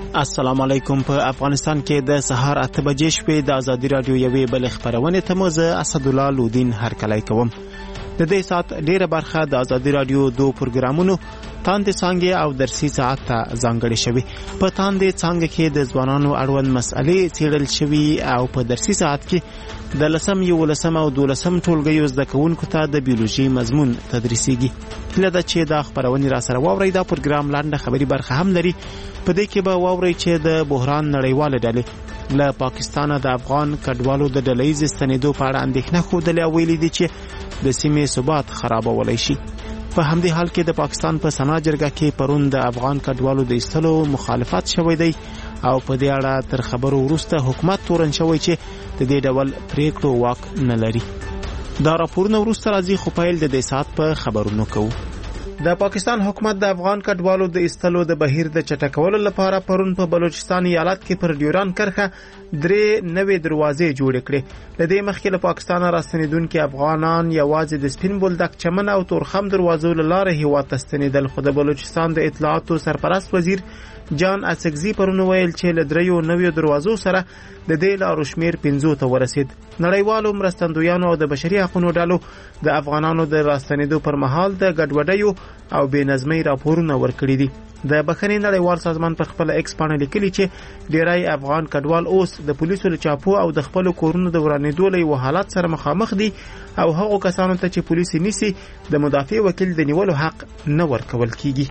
السلام علیکم. په افغانستان کې د سهار 8 بجې شپې د ازادي رادیو یوې بل خبرونه ته موزه اسد الله لودین هرکلی کوم. د دې سات ډیره برخه د ازادي رادیو دوه پروګرامونو تاندې څنګه او درسي ساعت ته ځانګړې شوی. په تاندې څنګه کې د ځوانانو اړوند مسئلې څیړل شوی او په درسي ساعت کې د لسم یو لسم او دولسم ټولګیو زده کوونکو ته د بیولوژي مضمون تدریسیږي. لکه چې دا خبرونه را سره واوري دا پروګرام لاندې خبري برخه هم لري. په دې کې به واوري چې د بحران نړیواله ډلې له پاکستانه د افغان کډوالو د ډلهیز ستنېدو په اړه اندېښنه ښودلې او ویلي دي چې د سیمې ثبات خرابولی شي. په همدې حال کې د پاکستان په سنا جرګه کې پرون د افغان کډوالو د ایستلو مخالفت شوی دی او په دې اړه تر خبرو وروسته حکومت تورن شوی چې د دې ډول پریکړو واک نه لري. دا راپورونه وروسته راځي خو پیل د دې سات په خبرونو کوو. د پاکستان حکومت د افغان کډوالو د ایستلو د بهیر د چټکولو لپاره پرون په بلوچستان ایالت کې پر ډیوران کرښه 3 نوې دروازې جوړ کړې. لدې مخکې له پاکستان راستنیدونکو افغانان یوازې د سپین بولدک چمن او تورخم دروازو لاره هیواد ته ستنیدل. خو د بلوچستان د اطلاعاتو سرپرست وزیر جان اسکزی پرون ویل چې له 3 نوې دروازو سره د دې لارو شمیر 15 ته ورسید. نړیوالو مرستندویانو او د بشري حقوقو ډلو د افغانانو د راستنیدو پر مهال د ګډوډیو او بې نظمۍ راپورونه ورکړي دي. د بخښنې نړیوال سازمان په خپل ایکس باندې لیکلي چې ډیری افغان کډوال اوس د پولیسو له چاپو او د خپل کورونو د ورانېدو له یو حالت سره مخامخ دي او هغو کسانو ته چې پولیس نیسي د مدافع وکیل د نیولو حق نه ورکول کیږي.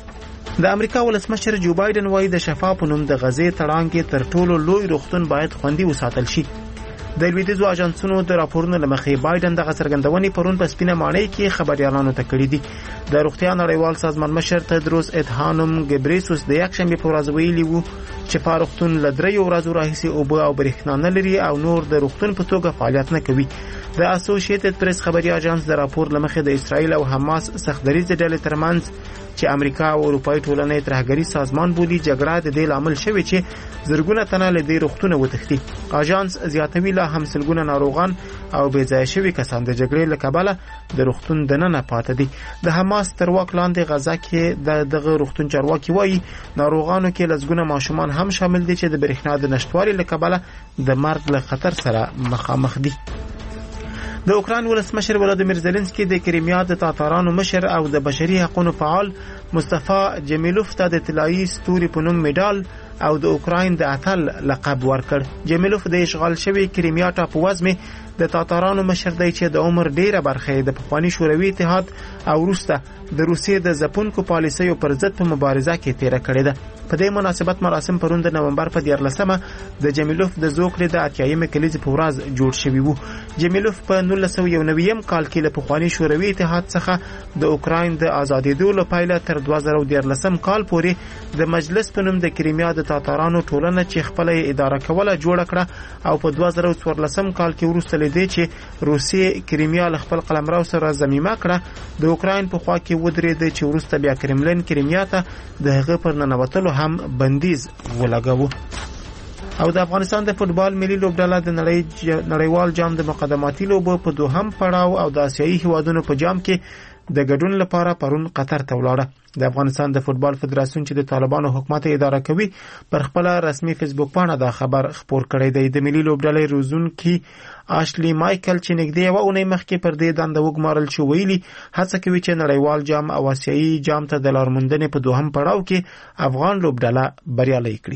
د امریکا ولسمشر جو بایدن وايي د شفا په نوم د غزې تړان کې تر ټولو لوی روغتون باید خوندي وساتل شي. د لویدیځو اژانسونو د راپورونو لمخې بایدن د څرګندونې پرون په سپینه ماڼۍ کې خبريالانو ته کړې دي. د روغتیا نړیوال سازمان مشر تدروس ادهانوم ګبریسوس د یکشنبه په ورځ ویلي وو چې فارغتون له 3 ورځو راهیسې اوبه او برېښنا نه لري او نور د روغتون په توګه فعالیت نه کوي. د اسوسییټډ پریس خبري اژانس د راپور لمخې د اسرایل او حماس سختدریزه ډلې ترمنځ چې امریکا او اروپای ټولنې ترهګری سازمان بولي جګړه د دې لامل شوی چې زرګونه تنه له دې روغتونه وتښتي. اژانس زیاتوي لا هم سلګونه ناروغان او بې ځای شوي کسان د جګړې له کبله د روغتون دننه پاتې دي. د حماس تر واک لاندې غزا کې دغه روغتون چارواکي وایي ناروغانو کې لږونه ماشومان هم شامل دي چې د برېښنا د نشټوالي له کبله د مرګ له خطر سره مخامخ دي. د اوکراین ولسمشر ولادیمیر زيلنسکي د کریمیا د تاتارانو مشر او د بشري حقوقو فعال مصطفی جمیلوف ته د طلایی ستوري په نوم میډال او د اوکراین د اتل لقب ورکړ. جمیلوف د اشغال شوی کریمیا ټاپو وزمه د تاتارانو مشر دی چې د عمر ډیره برخه د پخوانی شوروي اتحاد او روسته د روسیې د ځپونکو پالیسیو پر ضد په مبارزه کې تیر کړی ده. په دې مناسبت مراسم پرون د نومبر په 14مه د جمیلوف د زوکړې د اتیایم کلیزې په ورځ جوړ شوی وو. جمیلوف په 1990 کال کې له پخوانی شوروي اتحاد څخه د اوکراین د ازادېدو لپاره تر 2014 کال پورې د مجلس په نوم د کریمیا د تاتارانو ټولنه چې خپل اداره کوله جوړ کړه او په 2014 کال کې ورسته لیدي چې روسیې کریمیا له خپل قلمرو سره ضمیمه کړه. د اوکراین په خوا کې ودرېد چې ورسته بیا کرملین کریمیا ته د هغه پر ننوتلو هم بندیز ولګاوه. او د افغانستان د فوتبال ملي لوبډله د نړیوال جام د مقدماتي لوبو په دوهم پړاو او د آسیایي هیوادونو په جام کې د ګډون لپاره پرون قطر ته ولاړه. د افغانستان د فوتبال فدراسیون چې د طالبانو حکومت اداره کوي پر خپل رسمي فیسبوک باندې دا خبر خپور کړی دی. د ملي لوبډلې روزونکي آشلی مایکل چې نږدې یو اونۍ مخکې پر دې دنده وګمارل شو ویلي هڅه کوي چې نړیوال جام او آسیایي جام ته د لارموندنې په دوهم پړاو کې افغان لوبډله بریالۍ کړي.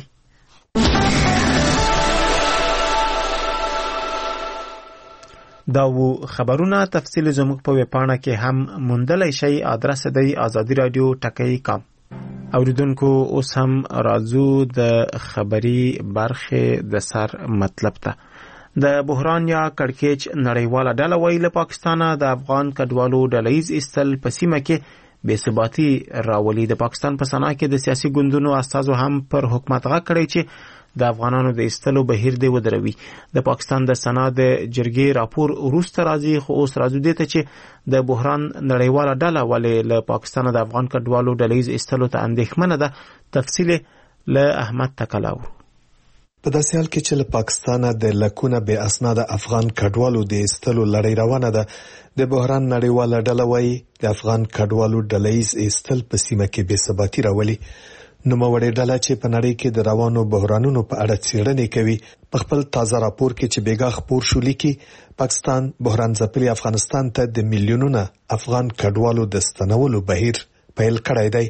دا و خبرونه تفصیل زموږ په ویبپاڼه کې هم موندلای شئ. ادرس دی azadiradio.com. اوریدونکو اوس هم راځو د خبري برخه د سر مطلب ته. د بحران یا کړکېچ نړیواله ډله وایي له پاکستانه د افغان کډوالو ډلهیز ایستل په سیمه کې بې ثباتي راولي. د پاکستان په سنا کې د سیاسي ګوندونو استازو هم پر حکومت غږ کړی چې د افغانانو د ایستلو بهیر دی ودروي. د پاکستان د سنا د جرګې راپور وروسته راځي خو اوس راځو دې ته چې د بحران نړیواله ډله ولې له پاکستانه د افغان کډوالو ډلهیز ایستلو ته اندېښمنه ده. تفصیل له احمد تکلاو. په داسې حال کې چې له پاکستانه د لکونه بې اسناد افغان کډوالو د ایستلو لړۍ روانه ده، د بحران نړیواله ډله وايي د افغان کډوالو ډلهیز ایستل په سیمه کې بې ثباتي راولي. نوموړې ډله چې په نړۍ کې د روانو بحرانونو په اړه څېړنې کوي په خپل تازه راپور کې چې بیګا خپور شو لیکي پاکستان بحران ځپلي افغانستان ته د میلیونونو افغان کډوالو د ستنولو بهیر پیل کړی دی.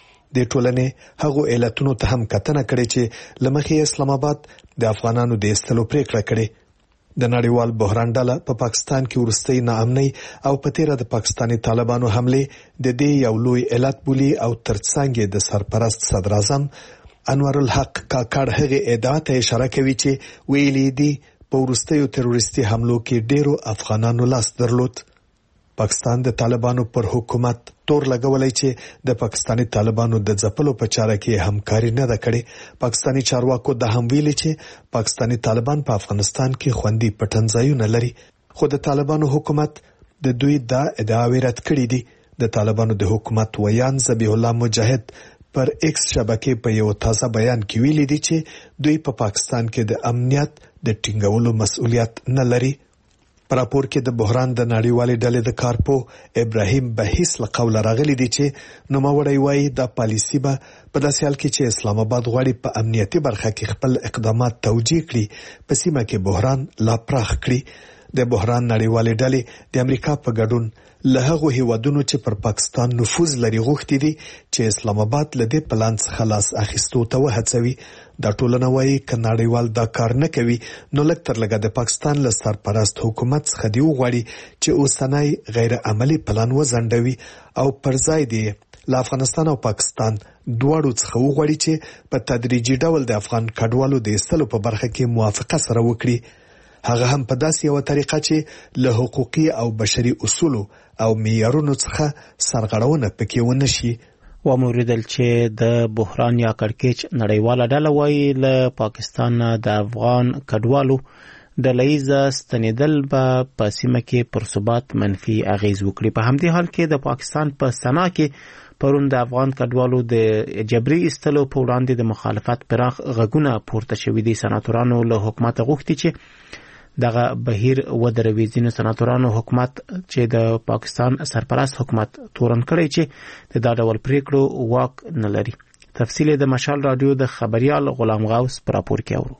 د ټولنې هغو علتونو ته هم کتنه کړې چې لمخې اسلام آباد د افغانانو د ایستلو پریکړه کړې. د نړیوال بحران ډله په پاکستان کې ورستۍ ناامنۍ او په تیره د پاکستاني طالبانو حمله د دې یو لوی علت بولي او ترڅنګ د سرپرست صدر اعظم انور الحق کاکړ هغه ادعا ته اشاره کوي چې ویلي دي په ورستیو تروریستي حملو کې ډیرو افغانانو لاس درلود. پاکستان د طالبانو پر حکومت تور لګولای چې د پاکستاني طالبانو د ځپلو په چاره کې همکاري نه ده کړې. پاکستاني چارواکو د هم ویلي چې پاکستاني طالبان په افغانستان کې خوندي پټنځایونه لري، خو د طالبانو حکومت د دوی دا ادعاوې رد کړې دي. د طالبانو د حکومت ویان ذبیح الله مجاهد پر ایکس شبکې په یو تازه بیان کې ویلي دي چې دوی په پاکستان کې د امنیت د ټینګولو مسؤلیت نه لري. پر راپور کې د بحران د نړیوالې ډلې د کارپو ابراهیم بهیس له قوله راغلي دي چې نوموړی وایي دا پالیسي به په داسې حال کې چې اسلام آباد غواړي په امنیتي برخه کې خپل اقدامات توجیه کړي په سیمه کې بحران لا پراخ کړي. د بحران نړیوالې ډلې د امریکا په ګډون له هغو هیوادونو چې پر پاکستان نفوذ لري غوښتي دي چې اسلام آباد له دې پلان څخه لاس اخیستو ته وهڅوي. دا ټولنه وایي که نړیوال دا کار نه کوي نو لږ تر لږه د پاکستان له سرپرست حکومت څخه دی وغواړي چې اوسنی غیر عملی پلان وځنډوي او پر ځای دی له افغانستان او پاکستان دواړو څخه وغواړي چې په تدریجي ډول د افغان کډوالو د ایستلو په برخه کې موافقه سره وکړي. هغه هم په داسې یو طریقه چې له حقوقي او بشري اصولو او معیارونو څخه سرغړونه پکې ونه شي. وموریدل چې د بحران یا کړکېچ نړیواله ډله وایي له پاکستان د افغان کډوالو د لایزه ستنېدل په سیمه کې پر ثبات منفي اغیز وکړي. په همدې حال کې د پاکستان په سنا کې پرون د افغان کډوالو د جبري ایستلو په وړاندې د مخالفت پراخ غږونه پورته شوي دي. سناتورانو له حکومت غوښتي چې دغه بهیر ودروي. ځینو سناتورانو حکومت چې د پاکستان سرپرست حکومت تورن کړی چې د دا ډول پریکړو واک نه لري. تفصیل د مشال رادیو د خبریال غلام غوث پر راپور کې اورو.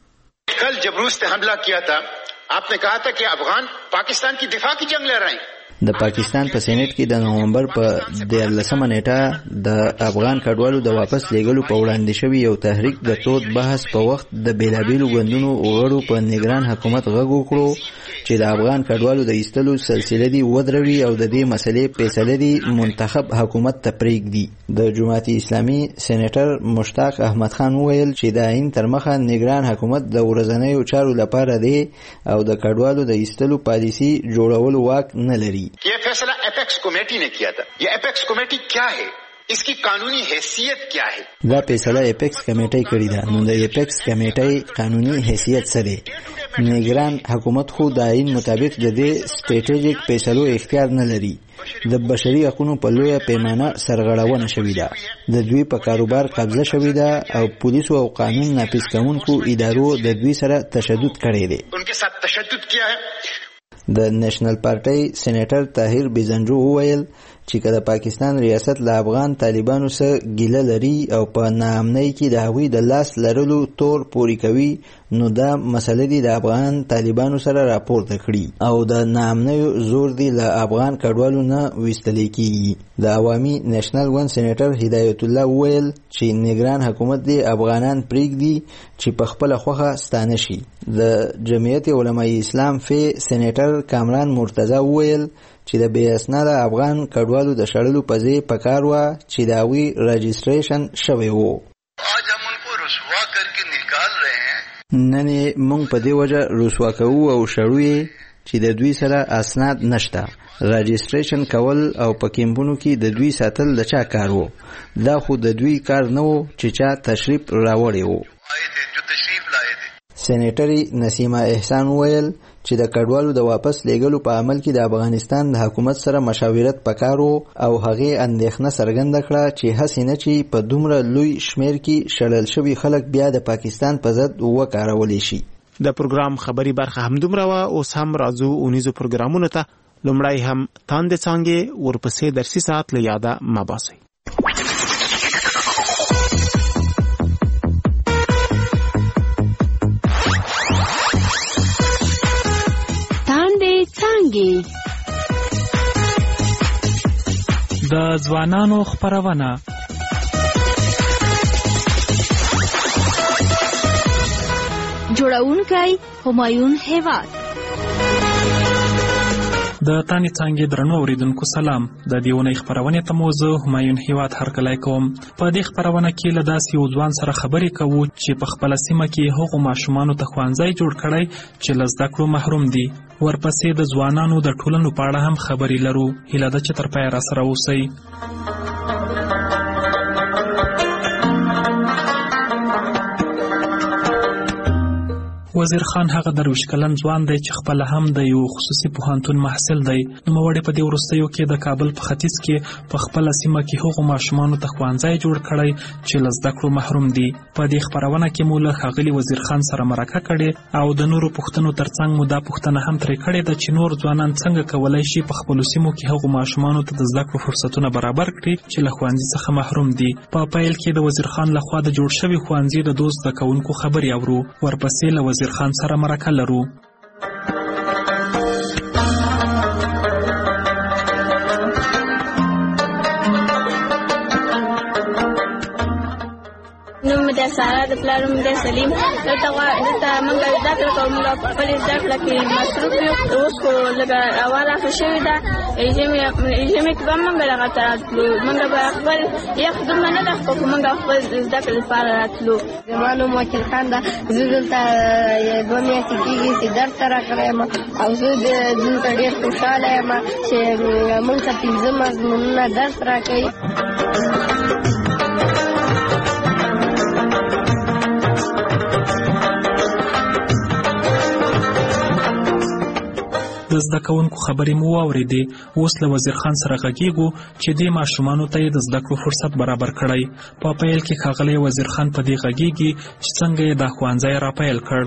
कल जबरूस ने हमला किया था, आपने कहा था कि अफगान पाकिस्तान की दिफा की जंग लड़ रहे हैं. د پاکستان په سېنات کې د نومبر په 13 نیټه د افغان کډوالو د واپس لیږلو په وړاندې شوی یو تحریک د تود بحث په وخت د بیلابیلو ګوندونو غړو په نگران حکومت غږ وکړو چې د افغان کډوالو د ایستلو سلسله دی ودروي او د دې مسلې فیصله دی منتخب حکومت ته پرېږدي. د جماعت اسلامي سېنیټر مشتاق احمد خان وویل چې د عین تر مخه نگران حکومت د ورځنیو چارو لپاره دی او د کډوالو د ایستلو پالیسي جوړولو واک نه لري. ये फैसला एपेक्स कमेटी ने किया था. ये एपेक्स कमेटी क्या है, इसकी कानूनी हैसियत क्या है؟ دا فیصله اپیکس کمیټې کړې ده. نو د اپیکس کمیټې قانوني حیثیت څه دی؟ نگران حکومت خو د عین مطابق د دې سټریټیجیک فیصلو اختیار نه لري. د بشري حقوقو په لویه پیمانه سرغړونه شوې ده. د دوی په کاروبار قبضه شوې ده او پولیسو او قانون نافذ کوونکو ادارو د دوی سره تشدد کړی دی. उनके साथ तशद्दुद किया है. د نېشنل پارټي سېنیټر طاهر بیزنجو وویل چې کله پاکستان ریاست له افغان طالبانو سره ګیله لري او په ناامنۍ کې د هغوی د لاس لرلو تور پوري کوي نو دا مسله دی د افغان طالبانو سره راپورته کړي او د ناامنۍ زور دی له افغان کډوالو نه ویستل کیږي. د عوامي نېشنل ون سېنیټر هدایت الله وویل چې نگران حکومت دی افغانان پرېږدي چې په خپل خوخه ستانه شي. د جمعیت علماء اسلام فی سېنیټر کامران مرتضی وویل چې د بې اسناده افغان کډوالو د شړلو په ځای پکار و چې د هغوی رجسټریشن شوی وو. نن موږ په دې وجه رسوا کوو او شړو یې چې د دوی سره اسناد نشته. رجسټریشن کول او په کیمپونو کې د دوی ساتل د چا کار وو؟ دا خو د دوی کار نه وو چې چا تشریف راوړی وو. سېنیټري نسیمه احسان وویل چې د کډوالو د واپس لیږلو په عمل کې د افغانستان د حکومت سره مشاورت پکارو او هغه اندېښنه څرګنده کړه چې هسې نه چې په دومره لوی شمیر کې شړل شوي خلک بیا د پاکستان په ضد وکارولی شي. د پروګرام خبري برخه هم دومره وه. اوس هم راځو اونیزو پروګرامونو ته. لومړی هم تاندې څانګې، ورپسې درسي ساعت له یاده مه باسئ. پیلېږي. د ځوانانو خپرونه جوړونکی همایون هیواد. د تانې څانګې درنو اوریدونکو سلام. د دې اونۍ خپرونې ته مو زه همایون هیواد هرکلی کوم. په دې خپرونه کې له داسې یو ځوان سره خبرې کوو چې په خپله سیمه کې هغو ماشومانو ته ښوونځی جوړ کړی چې له زده کړو محروم دي. ورپسې د ځوانانو د ټولنو په اړه هم خبرې لرو. هیله ده چې تر پایه راسره اوسئ. وزیر خان هغه درویش کلن ځوان دی چې خپله هم د یو خصوصي پوهنتون محصل دی. نوموړی په دې وروستیو کې د کابل په ختیځ کې په خپله سیمه کې هغو ماشومانو ته ښوونځی جوړ کړی چې له زده کړو محروم دي. په دې خپرونه کې مو له ښاغلي وزیر خان سره مرکه کړې او د نورو پوښتنو ترڅنګ مو دا پوښتنه هم ترې کړې ده چې نور ځوانان څنګه کولی شي په خپلو سیمو کې هغو ماشومانو ته د زده کړو فرصتونه برابر کړي چې له ښوونځي څخه محروم دي. په پیل کې د وزیر خان لخوا د جوړ شوي ښوونځي د دوست زده کوونکو خبرې اورو. ورپسې له وزیر خان سره مرکه لرو. نوم مې د سارا، د پلار نوم مې د سلیم. دلته موږ زده کړه کوو. موږ په خپلې زده کړه کې مصروف یو. اوس خو لږه هوا ښه شوې ده. ژمي کې به موږ دغه ته راتلو. موږ به خپل یخ دومره نه ده خو موږ خپل زده کړې لپاره راتلو. زما نوم وکیل خان ده. زه دلته 2 میاشتې کېږي چې درس ته راغلی یم او زه دلته ډېر خوشحاله یم چې موږ ته 15 مضمونونه درس راکوي. د زده کوونکو خبرې مو واورېدې. اوس له وزیر خان سره غږیږو چې دې ماشومانو ته یې د زده کړو فرصت برابر کړی. په پیل کې ښاغلی وزیر خان په دې غږیږي چې څنګه یې دا ښوونځی راپیل کړ.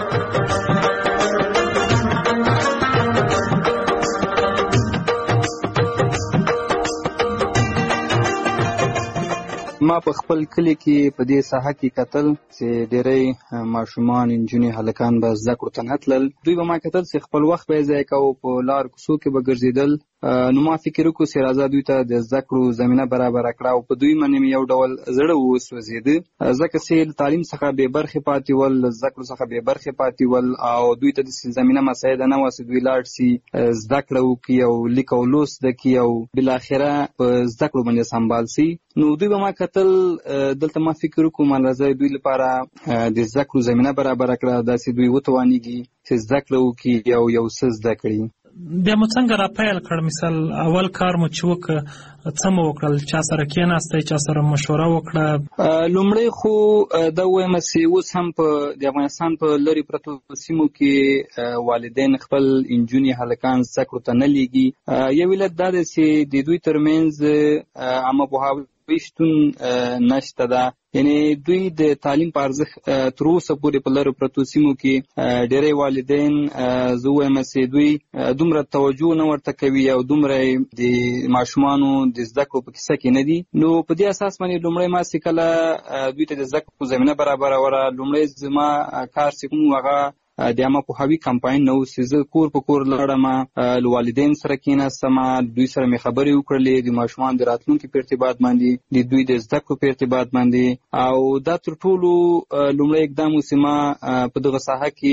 ما په خپل کلی کې په دې ساحه کې کتل چې ډېری ماشومان، نجونې، هلکان به زده کړو ته نه تلل. دوی به ما کتل چې خپل وخت به یې ضایع کوو، په لار کوڅو کې به ګرځېدل. نو ما فکر وکړو چې راځه دوی ته د زده کړو زمینه برابره کړه او په دوی باندې مې یو ډول زړه وسوځېده ځکه چې له تعلیم څخه بې برخې پاتې ول، له زده کړو څخه بې برخې پاتې ول او دوی ته داسې زمینه مساعده نه وه چې دوی لاړ شي زده کړه وکړي او لیک او لوست زده کړي او بالاخره په زده کړو باندې سمبال شي. نو دوی به ما کتل، دلته ما فکر وکړو ما راځه دوی لپاره د زده کړو زمینه برابره کړه، داسې دوی وتوانېږي چې زده کړه وکړي او یو څه زده کړي. بیا مو څنګه راپیل کړ؟ مثال اول کار مو چې وکړه څه مو وکړل؟ چا سره کېناستئ؟ چا سره مشوره وکړه؟ لومړی خو دا ووایم چې اوس هم په د افغانستان په لرې پرتو سیمو کې والدین خپل نجونې، هلکان زده کړو ته نه لیږي. یو علت دا دی چې د دوی ترمنځ عامه پوهاوی شتون نشته ده. یعنی دوی د تعلیم په ارزښت تر اوسه پورې په لرو پرتو سیمو کې ډېری والدین زه وایم چې دوی دومره توجه نه ورته کوي او دومره د ماشومانو د زده کړو په کیسه کې نه دي. نو په دې اساس باندې لومړی ما چې کله دوی ته د زده کړو زمینه برابروله، لومړی زما کار چې کوم هغه د عامه پوهاوي کمپاین نه و چې زه کور په کور لاړم، له والدین سره کېناستم، دوی سره مې خبرې وکړلې د ماشومانو د راتلونکي په ارتباط باندې، د دوی د زده کړو په ارتباط باندې. او دا تر ټولو لومړی اقدام و چې ما په دغه ساحه کې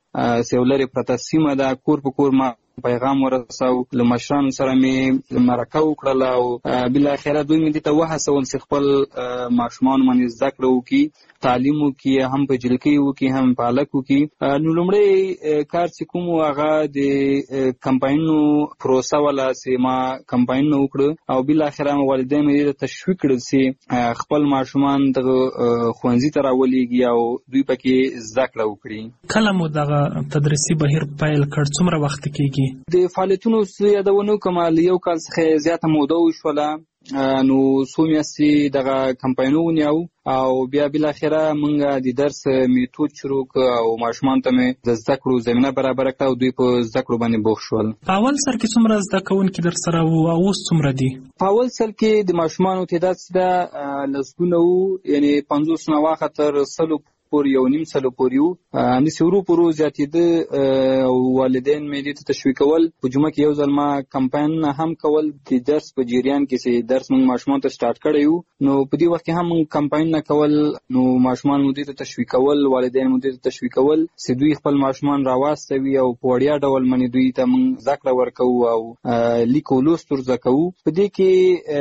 چې یو لرې پرته سیمه ده، کور په کور ما پیغام ورساو، له مشرانو سره مې مرکه وکړله او بالاخره دوی مې دې ته وهڅول چې خپل ماشومان باندې زده کړه وکړي، تعلیم وکړي، هم په جلکۍ وکړي هم په هلک وکړي. نو لومړی کار چې کوم هغه د کمپاینونو پروسه وله چې ما کمپاینونه وکړه او بالاخره والدین مې دې ته تشویق کړل چې خپل ماشومان دغه ښوونځي ته راولېږي او دوی پکې زده کړه وکړي. کله مو دغه تدریسي بهیر پیل کړ؟ څومره وخت کېږي؟ د فعالیتونو یادونه وکړم، له یو کال څخه زیاته موده وشوله. نو څو میاشتې دغه کمپاینونه ونیو او بیا بالاخره موږ د درس میتود شروع کړ او ماشومانو ته مې د زده کړو زمینه برابره کړه او دوی په زده کړو باندې بوخت شول. په اول سر کې څومره زده کوونکي در سره وو او اوس څومره دي؟ په اول سر کې د ماشومانو تعداد چې ده لسګونه وو، یعنې 50 نه واخه تر 100 پورې، 1.5 سلو پورې وو. همداسې ورو په ورو زیاتېده او والدین مې دې ته تشویقول. په جمعه کې یو ځل ما کمپاین هم کول د درس په جریان کې چې درس موږ ماشومان ته سٹارټ کړی یو، نو په دې وخت کې هم کمپاین نه کول، نو ماشومان مو دې ته تشویقول، والدین مو دې ته تشویقول چې دوی خپل ماشومان راواستوي او په وړیا ډول باندې دوی ته موږ زده ورکوو او لیک او لوست ورزده کوو. په دې کې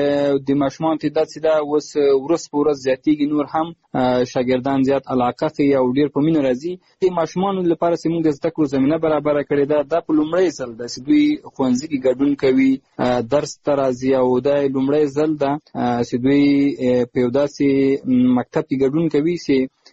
د ماشومان تعداد چې دا اوس ورځ په ورځ زیاتېږي، نور هم شاګردان زیات علاقه کوي او ډېر په مینه راځي. د ماشومانو لپاره چې موږ د زده کړو زمینه برابره کړې ده، دا په لومړی ځل ده چې دوی ښوونځي کې ګډون کوي، درس ته راځي، او دا لومړی ځل ده چې دوی په یو داسې مکتب کې ګډون کوي چې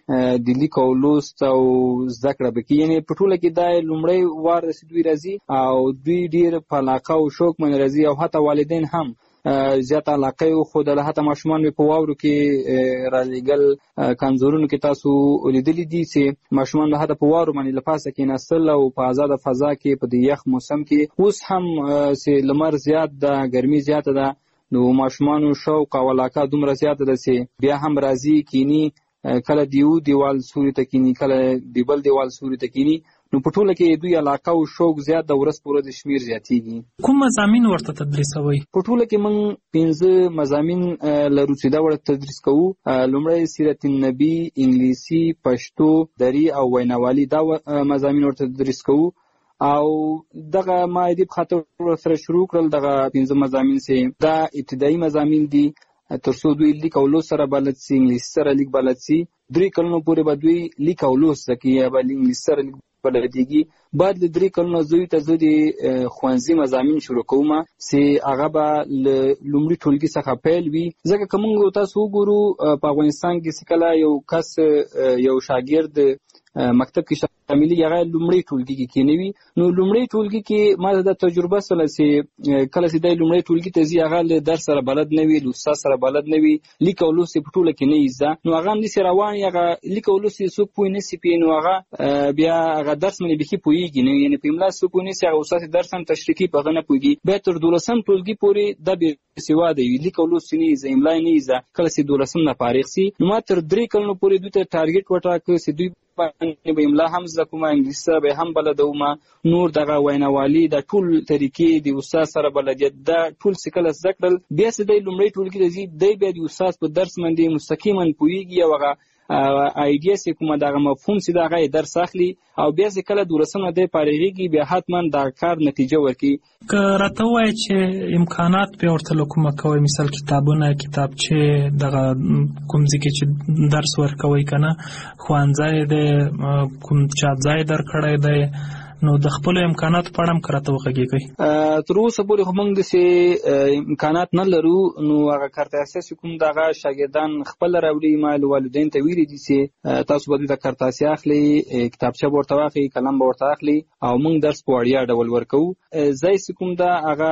د لیک او لوست او زده کړه پکې، یعنې په ټوله کې دا لومړی وار ده چې دوی راځي او دوی ډېر په علاقه او شوق باندې راځي، او حتی والدین هم زیات علاقه یو ښودله. حتی ماشومان مې په واورو کې رالیږل، کنزورونو کې تاسو لیدلي دي چې ماشومان به حتی په واورو باندې له پاسه کېناستل او په آزاده فضا کې په دې یخ موسم کې. اوس هم چې لمر زیات ده، ګرمي زیاته ده، نو ماشومانو شوق او علاقه دومره زیاته ده چې بیا هم راځي کینی، کله دیو دیوال سوري ته کینی، کله دی بل دیوال سوري ته کینی. نو په ټوله کې دوی علاقه او شوق زیات د ورځ په ورځ شمیر زیاتېږي. کوم مضامین ورته تدریسوي؟ په ټوله کې موږ 15 مضامین لرو چې دا ورته تدریس کوو. لومړی سیرت النبی، انګلیسي، پښتو، دري او ویناوالي، دا مضامین ورته تدریس کوو. او دغه ما دې په خاطر سره شروع کړل، دغه 15 مضامین چې دا ابتدایي مضامین دي، ترڅو دوی لیک او لوست سره بلد سي، انګلیسي سره لیک بلد سي. 3 کلونو پورې به دوی لیک او لوست زده کوي یا به انګلیسي سره لیک بلدېږي. بعد له 3 کلونو زه ته د ښوونځي مضامین شروع کوم چې هغه به له لومړي ټولګي څخه پیل وي، ځکه که موږ تاسو وګورو په افغانستان کې چې کله یو کس یو شاګرد مکتب کې شاملي، هغه لومړی ټولګي کې کېنوي. نو لومړی ټولګي کې ما د تجربه سره چې کله چې د لومړی ټولګي ته ځي، هغه له درس سره بلد نه وي، له استاد سره بلد نه وي، لیک او لوست په ټوله کې نه یې زده، نو هغه همداسې روان وي، هغه لیک او لوست یې څوک پوه نه سي پې، نو هغه بیا هغه درس باندې بیخي پوهېږي نه، یعنې په املا څوک پوه نه سي، هغه استاد درس هم تشریح کوي، په هغه نه پوهېږي. بیا تر 12 ټولګي پورې دا بېسواده وي، لیک او لوست یې نه یې زده، املا یې نه یې زده. کله چې 12 نه فارغ سي، نو ما تر 3 کلونو پورې دوی ته ټارګېټ وټاکه چې دوی باندې به املا هم زده کوم، انګلیسي سره به هم بلدوم، نور دغه ویناوالي د ټول طریقې د استاد سره بلدیت، دا ټول چې کله زده کړل، بیا چې دی لومړی ټولګي ته ځي، دی بیا د استاد په درس باندې مستقیما پوهېږي او هغه آیډیا چې کومه دغه مفهوم چې دغه یې درس اخلي، او بیا چې کله 12 دی فارغېږي، بیا حتما دغه کار نتیجه ورکوي. که راته ووایې چې امکانات بیا ورته له کومه کوئ، مثال کتابونه، کتابچې، دغه کوم ځای کې چې درس ورکوئ که نه، ښوونځی دی، کوم چاپ ځای درکړی دی، نو د خپلو امکاناتو په اړه هم که راته وغږېږئ. تر اوسه پورې خو موږ داسې امکانات نه لرو، نو هغه کارت اساسي کوم دغه شاګردان خپله راوړي، ما له والدینو ته ویلي دي چې تاسو به دلته کارت اساسي اخلئ، کتابچه به ورته واخلئ، قلم به ورته اخلئ، او موږ درس په وړیا ډول ورکوو. ځای چې کوم ده هغه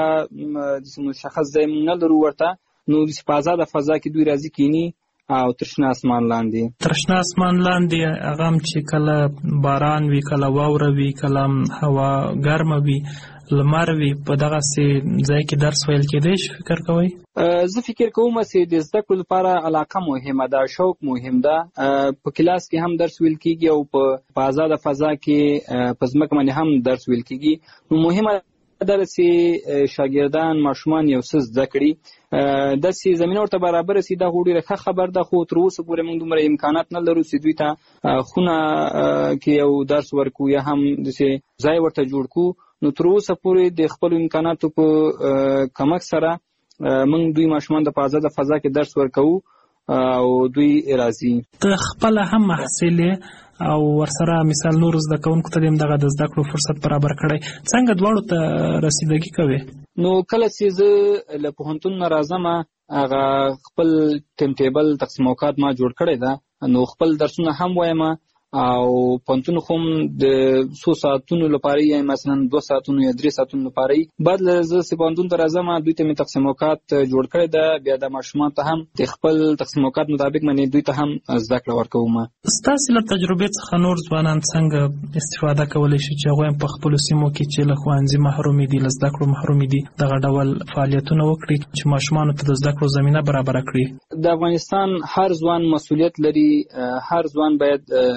مشخص ځای موږ نه لرو ورته، نو په ازاده فضا کې دوی راځي کینی او ترشنه اسمان لاندې. ترشنه اسمان لاندې هغه هم چې کله باران وي، کله واوره وي، کله هوا ګرمه وي، لمر وي، په دغسې ځای کې درس ویل کېدی شي، فکر کوئ؟ زه فکر کوم چې د زده کړو لپاره علاقه مهمه ده، شوق مهم ده. په کلاس کې هم درس ویل کېږي او په آزاده فضا کې په ځمکه باندې هم درس ویل کېږي. نو مهمه ده چې شاګردان ماشومان یو څه زده کړي، داسې زمینه ورته برابره سي. دا خو ډېره ښه خبر ده، خو تر اوسه پورې موږ دومره امکانات نه لرو چې دوی ته خونه کې یو درس ورکو یا هم داسې ځای ورته جوړ کړو. نو تر اوسه پورې د خپلو امکاناتو په کمک سره موږ دوی ماشومان د په آزاده فضا کې درس ورکوو او دوی راځي. ته خپله هم محصل او ورسره مثال نور زده کوونکو ته هم دغه د زده کړو فرصت برابر کړی، څنګه دواړو ته رسیدګي کوې؟ نو کله چې زه له پوهنتون نه راځم، هغه خپل ټیم ټیبل تقسیم اوقات ما جوړ کړی ده، نو خپل درسونه هم وایم او پوهنتون خو هم د 100 ساعتونو لپاره یا مثلا 2 ساعتونو یا 3 ساعتونو لپاره بعد له زه پوهنتون ته راځم، دوی ته مې تقسیم اوقات جوړ کړی ده. بیا د ماشومان ته هم د خپل تقسیم اوقات مطابق باندې دوی ته هم زده کړه ورکوم. ستاسې له تجربې څخه نور ځوانان څنګه استفاده کولی شي چې هغوی هم په خپلو سیمو کې چې له ښوونځي محرومې دي، له زده کړو محرومې دي، دغه ډول فعالیتونه وکړي چې ماشومانو ته د زده کړو زمینه برابره کړي؟ د افغانستان هر ځوان مسؤلیت لري، هر ځوان باید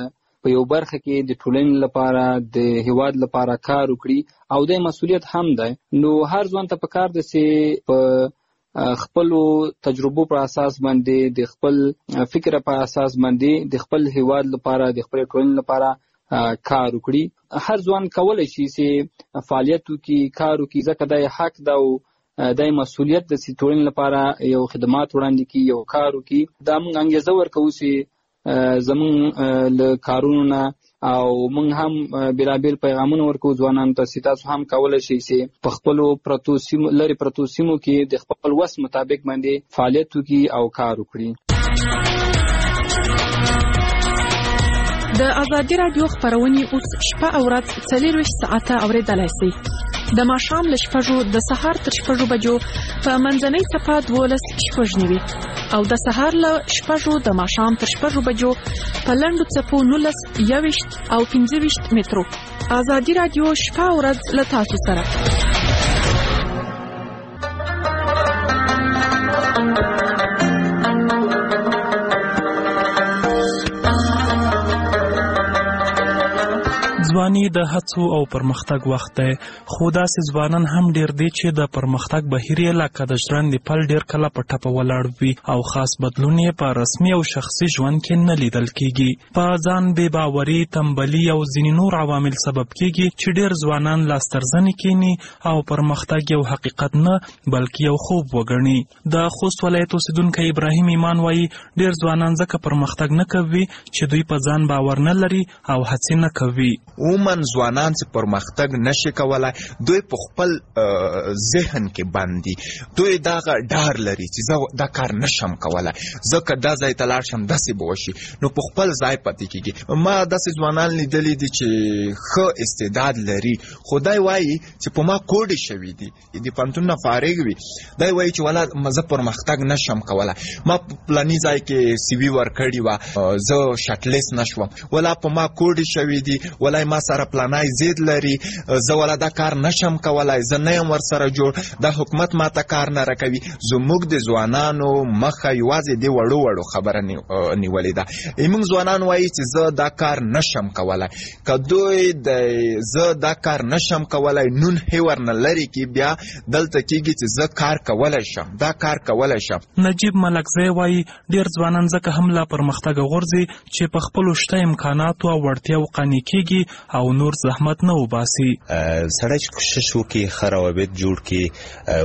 په یو برخه کې د ټولنې لپاره د هیواد لپاره کار وکړي او د مسؤلیت هم ده. نو هر ځوان ته پکار ده چې په خپل تجربو پر اساس باندې د خپل فکر په اساس باندې د خپل هیواد لپاره د خپل ټولنې لپاره کار وکړي. هر ځوان کولای شي چې فعالیت وکړي، کار وکړي، ځکه دا حق ده او دا مسؤلیت د ټولنې لپاره یو خدمات وړاندې کړي، یو کار وکړي. دا موږ انګیزه ورکوو چې زموږ له کارونو نه او موږ هم بېلابېل پیغامونه ورکوو ځوانانو ته چې تاسو هم کولی شئ چې په خپلو لرې پرتو سیمو کې د خپل وس مطابق باندې فعالیت وکړي او کار وکړي. د ازادي راډیو خپرونې اوس شپه او ورځ 24 ساعته اورېدلای شئ. د ماښام له 6 د سهار تر 6 بجو په منځنۍ صفحه 12:09 او د سهار له 6 د ماښام تر 6 بجو په لنډو څپو 19 21 او 25 مترو. ازادي راډیو شپه او ورځ له تاسو سره. ځواني د هڅو او پرمختګ وخت دی، خو داسې ځوانان هم ډیر دي چې د پرمختګ بهیر یې لکه د ژرندې پل ډیر کله په ټپه ولاړ وي او خاص بدلون یې په رسمي او شخصي ژوند کې نه لیدل کیږي. په ځان بې باوري، تنبلي او ځینې نور عوامل سبب کیږي چې ډیر ځوانان لاسترزنې کینی او پرمختګ یو حقیقت نه بلکې یو خوب وګڼي. د خوست ولایت اوسیدونکی ابراهیم ایمان وایي ډیر ځوانان ځکه پرمختګ نه کوي چې دوی په ځان باور نه لري او هڅې نه کوي. عموما ځوانان چې پرمختګ نشي کولای، دوی په خپل ذهن کې باندې دوی دا ډار لري چې زه دا کار نشم کولای، ځکه دا ځای ته لاړ شم داسې به وشي، نو په خپل ځای پاتې کېږي. ما داسې ځوانان لیدلي دي چې ښه استعداد لري، خو دی وایي چې په ما کوډې شوي دي، د پوهنتون نه فارغ وي، دی وایي چې ولا زه پرمختګ نشم کولای، ما په پلاني ځای کې سی وي ورکړې وه، زه شاټلیست نشوم، ولا په ما کوډې شوي دي، ولا ما سره پلانای زید لري، زه ولا دا کار نشم کولای، زه نه یم ورسره جوړ، دا حکومت ما ته کار نه راکوي. زموږ د ځوانانو مخه یوازې د وړو وړو خبره نیولې ده. موږ ځوانان وایي چې زه دا کار نشم کولای، که دوی د زه دا کار نشم کولای نون هیور نه لري کې بیا دلته کېږي چې زه کار کولی شم، دا کار کولی شم. نجیب ملکزی وایي ډېر ځوانان ځکه هم لا پرمختګ غورځي چې په خپلو شته امکاناتو او وړتیاو قانع کېږي او نور زحمت نه وباسي. سړی چې کوشش وکړي، ښه روابط جوړ کړي،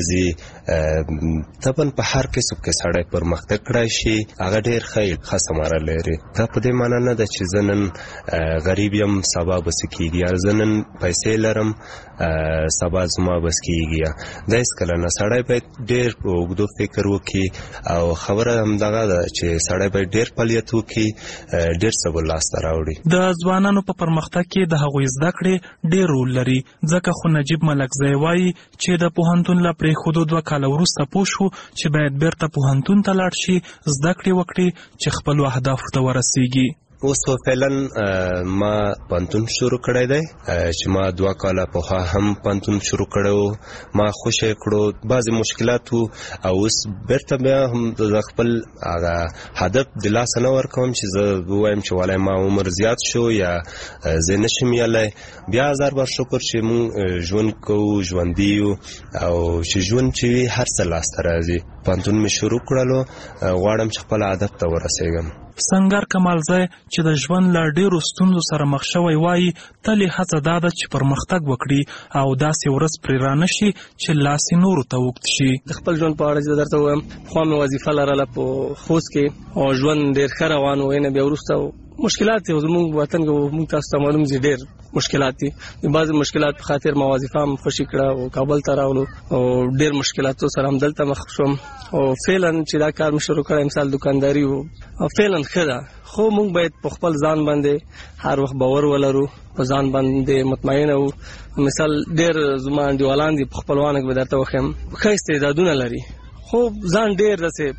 وګرځي، طبعا په هر کسب کې سړی پرمختګ کړی شي، هغه ډېر ښه ثمره لري. دا په دې معنا نه ده چې زه نن غریب یم سبا به څه کېږي، یا زه نن پیسې لرم سبا زما بس کېږي. دا هېڅکله نه. سړی باید ډېر په اوږدو فکر وکړي او خبره همدغه ده چې سړی باید ډېر فعالیت وکړي، ډېر څه به لاسته راوړي. د ځوانانو په پرمختګ کې د هغوی زده کړې ډېر رول لري، ځکه خو نجیب ملکزی وایي چې د پوهنتون له پرېښودو 2 کاله وروسته پوه شو چې باید بیرته پوهنتون ته لاړ شي، زده کړې وکړي چې خپلو اهدافو ته ورسیږي. اوس فعلا ما پوهنتون شروع کړی دی چې ما 2 کاله پخوا هم پوهنتون شروع کړی، ما خوشی کړو، بعضې مشکلات و او اوس بیرته بیا هم د خپل هغه هدف د لاسه نه ورکوم چې زه ووایم چې والای ما عمر زیات شو یا زه نشم یلی. بیا هزار بار شکر چې مونږ ژوند کوو، ژوندي یو، او چې ژوند چې وي هر څه لاسته راځي. پوهنتون مې شروع کړلو، غواړم چې خپل هدف ته ورسېږم. سنگر کمالزی چې د ژوند له ډېرو ستونزو سره مخ شوی وایي تل یې هڅه دا ده چې پرمختګ وکړي او داسې ورځ پرې رانشي چې لاس یې نورو ته اوږد شي. د خپل ژوند په اړه چې درته ووایم، پخوا مې وظیفه لرله په خوست کې او ژوند ډېر ښه روان و. نه بیا وروسته مشکلات دي، زموږ وطن کې موږ تاسو ته معلوم دي ډېر مشکلات دي. بعضې مشکلات په خاطر ما وظیفه هم خوشي کړه او کابل ته راغلو او ډېر مشکلاتو سره هم دلته مخ شوم. او فعلا چې دا کار مې شروع کړی، مثال دکانداري و، فعلا ښه ده، خو موږ باید په خپل ځان باندې هر وخت باور ولرو، په ځان باندې مطمئنه وو. مثال ډېر زما انډیوالان دي په خپلوانو کې به درته وښیم ښه استعدادونه لري، خو ځان ډېر داسې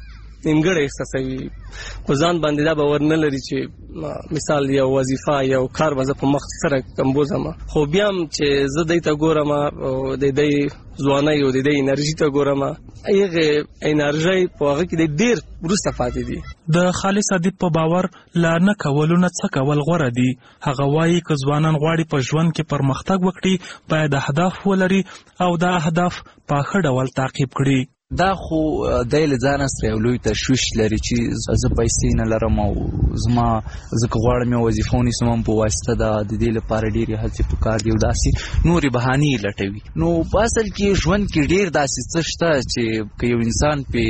نیمګړی احساسوي، خو ځان باندې دا باور نه لري چې مثال یو وظیفه یو کار به زه په مخ سره کمبوزم. خو بیا هم چې زه دی ته ګورم د دی ځوانۍ او د دی انرژي ته ګورم، هغه انرژي په هغه کې ډېر وروسته پاتې دي. د خالص ادیب په باور لا نه کولو نه څه کول غوره دي. هغه وایي که ځوانان غواړي په ژوند کې پرمختګ وکړي باید اهداف ولري او دا اهداف په ښه ډول تعقیب کړي. دا خو دی له ځانه سره یو لوی تشویش لري چې زه پیسې نه لرم او زما زه که غواړم یو وظیفه ونیسم هم په واسطه د دې لپاره ډېرې هڅې پکار دي او داسې نورې بهانې لټوي. نو په اصل کې ژوند کې ډېر داسې څه شته چې که یو انسان پې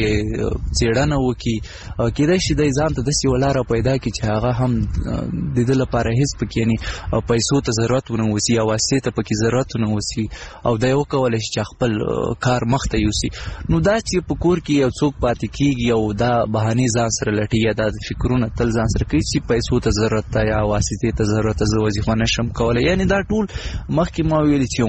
څېړنه وکړي کېدای شي دی ځان ته داسې یوه لاره پیدا کړي چې هغه هم د ده لپاره هېڅ پکې یعنې پیسو ته ضرورت ونه اوسي یا واسطې ته پکې ضرورت ونه اوسي او دی وکولی شي چې خپل کار مخته یوسي. نو دا چې په کور کې یو څوک پاتې کېږي او دا بهانې ځان سره لټي یا دا فکرونه تل ځان سره کوي چې پیسو ته ضرورت ده یا واسطې ته ضرورت ده، زه وظیفه نشم کولی، یعنې دا ټول مخکې ما ویلي چې یو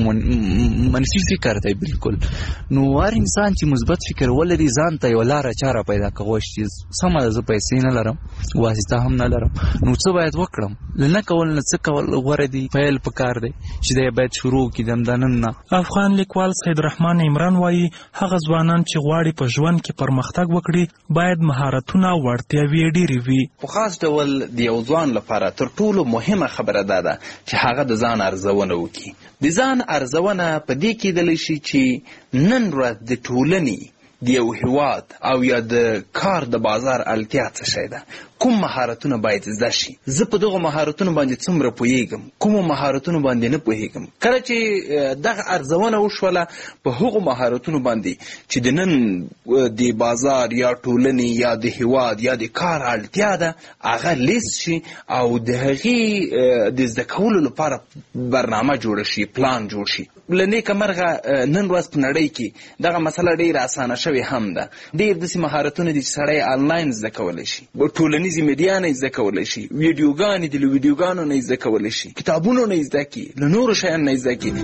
منفي فکر دی بالکل. نو هر انسان چې مثبت فکر ولري ځان ته یوه لاره چاره پیدا کولی چې سمه ده زه پیسې نه لرم واسطه هم نه لرم، نو څه باید وکړم؟ له نه کول نه څه کول غوره دي، پیل پکار دی چې دی باید شروع کړي همدا نن نه. افغان لیکوال سید رحمان عمران وایي هغه ځوانان چې غواړي په ژوند کې پرمختګ وکړي باید مهارتونه او وړتیاوې ډېرې وي. په خاص ډول د یو ځوان لپاره تر ټولو مهمه خبره دا ده چې هغه د ځان ارزونه وکړي. د ځان ارزونه په دې کېدلی شي چې نن ورځ د ټولنې د یو هیواد او یا د کار د بازار اړتیا څه شی ده، کوم مهارتونه باید زده شي، زه په دغه مهارتونو باندې څومره پوهیږم، کومو مهارتونو باندې نه پوهیږم. کله چې دغه ارزونه وشوله په هغو مهارتونو باندې چې د نن د بازار یا ټولنې یا د هیواد یا د کار اړتیا ده هغه لیست شي او د هغې د زده کولو لپاره برنامه جوړه شي، پلان جوړ شي. له نیکه مرغه نن ورځ په نړۍ کې دغه مسله ډېره اسانه شوې هم ده. ډېر داسې مهارتونه دي چې سړی آنلاین زده کولی شي، ټولنیزې میډیا نه زده کولی شي، ویډیوګانې دي له ویډیوګانو نه زده کولی شي، کتابونو نه زده کړي، له نورو شیانو نه زده کړي.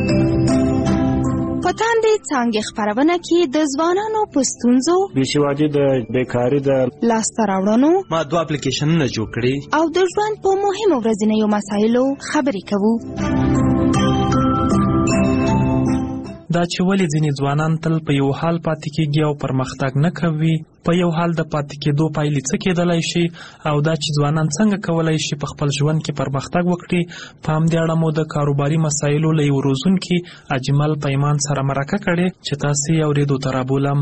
په تاندې څانګې خپرونه کې د ځوانانو په ستونزو، بېسوادي د بیکاري د لاسته راوړنو، ما 2 اپلیکیشنونه جوړ کړي او د ژوند په مهمو ورځنیو مسایلو خبرې کوو. دا چې ولې ځینې ځوانان تل په یو حال پاتې کېږي او پرمختګ نه کوي، په یو حال د پاتې کېدو پایلې څه کېدلی شي او دا چې ځوانان څنګه کولی شي په خپل ژوند کې پرمختګ وکړي، په همدې اړه مو د کاروباري مسایلو له یو روزونکي اجمل پیمان سره مرکه کړې چې تاسې یې اورېدو ته رابولم.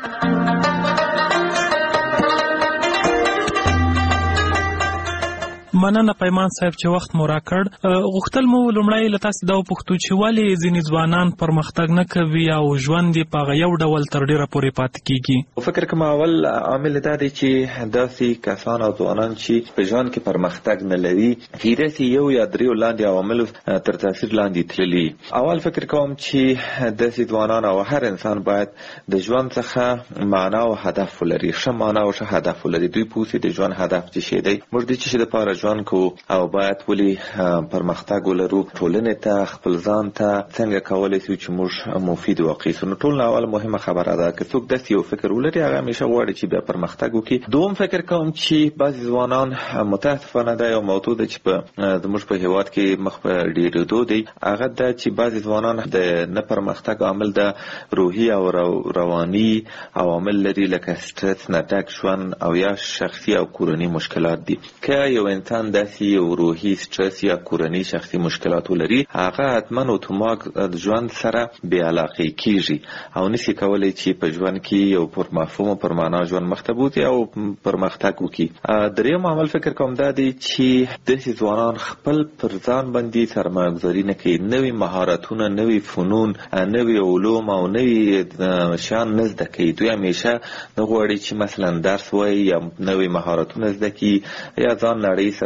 مننه پیمان صاحب چې وخت مو راکړ. غوښتل مو لومړی له تاسې دا وپوښتو چې ولې ځینې ځوانان پرمختګ نه کوي او ژوند یې په هغه یو ډول تر ډېره پورې پاتې کېږي؟ فکر کوم اول عامل دا دی چې داسې کسان او ځوانان چې په ژوند کې پرمختګ نه لري کېدای شي یو یا دریو لاندې عواملو تر تاثیر لاندې تللي. اول فکر کوم چې داسې ځوانان او هر انسان باید د ژوند څخه معنا او هدف ولري، ښه معنا او ښه هدف ولري. دوی پوهیږي د ژوند هدف څه شی دی، موږ د څه شي لپاره ژوند کو او باید ولې پرمختګ ولرو، ټولنې ته خپل ځان ته څنګه کولی شو چې موږ مفید واقع سو. نو ټول اول مهمه خبره ده که څوک داسې یو فکر ولري هغه همیشه غواړي چې بیا پرمختګ وکړي. دوم فکر کوم چې بعضې ځوانان متاسفانه دا یو موضوع ده چې په زموږ په هیواد کې مخ په ډېرېدو دی، هغه ده چې بعضې ځوانان د نه پرمختګ عامل د روحي او رواني عوامل لري لکه سټرس نه ډک ژوند او یا شخصي او کورني مشکلات دي. که یو انسان داسې یو روحي سټرس یا کورني شخصي مشکلات ولري هغه حتما اتومات ژوند سره بې علاقې کېږي او نشي کولی چې په ژوند کې یو پر مفهوم او پر معنا ژوند مخته بوځي او پرمختګ وکړي. دریم عامل فکر کوم دا دی چې داسې ځوانان خپل پر ځان باندې سرمایه‌ګذاري نه کوي، نوي مهارتونه، نوي فنون، نوي علوم او نوي شیان نه زده کوي. دوی همیشه نه غواړي چې مثلا درس وایي یا نوي مهارتونه زده کړي یا ځان نړۍ سره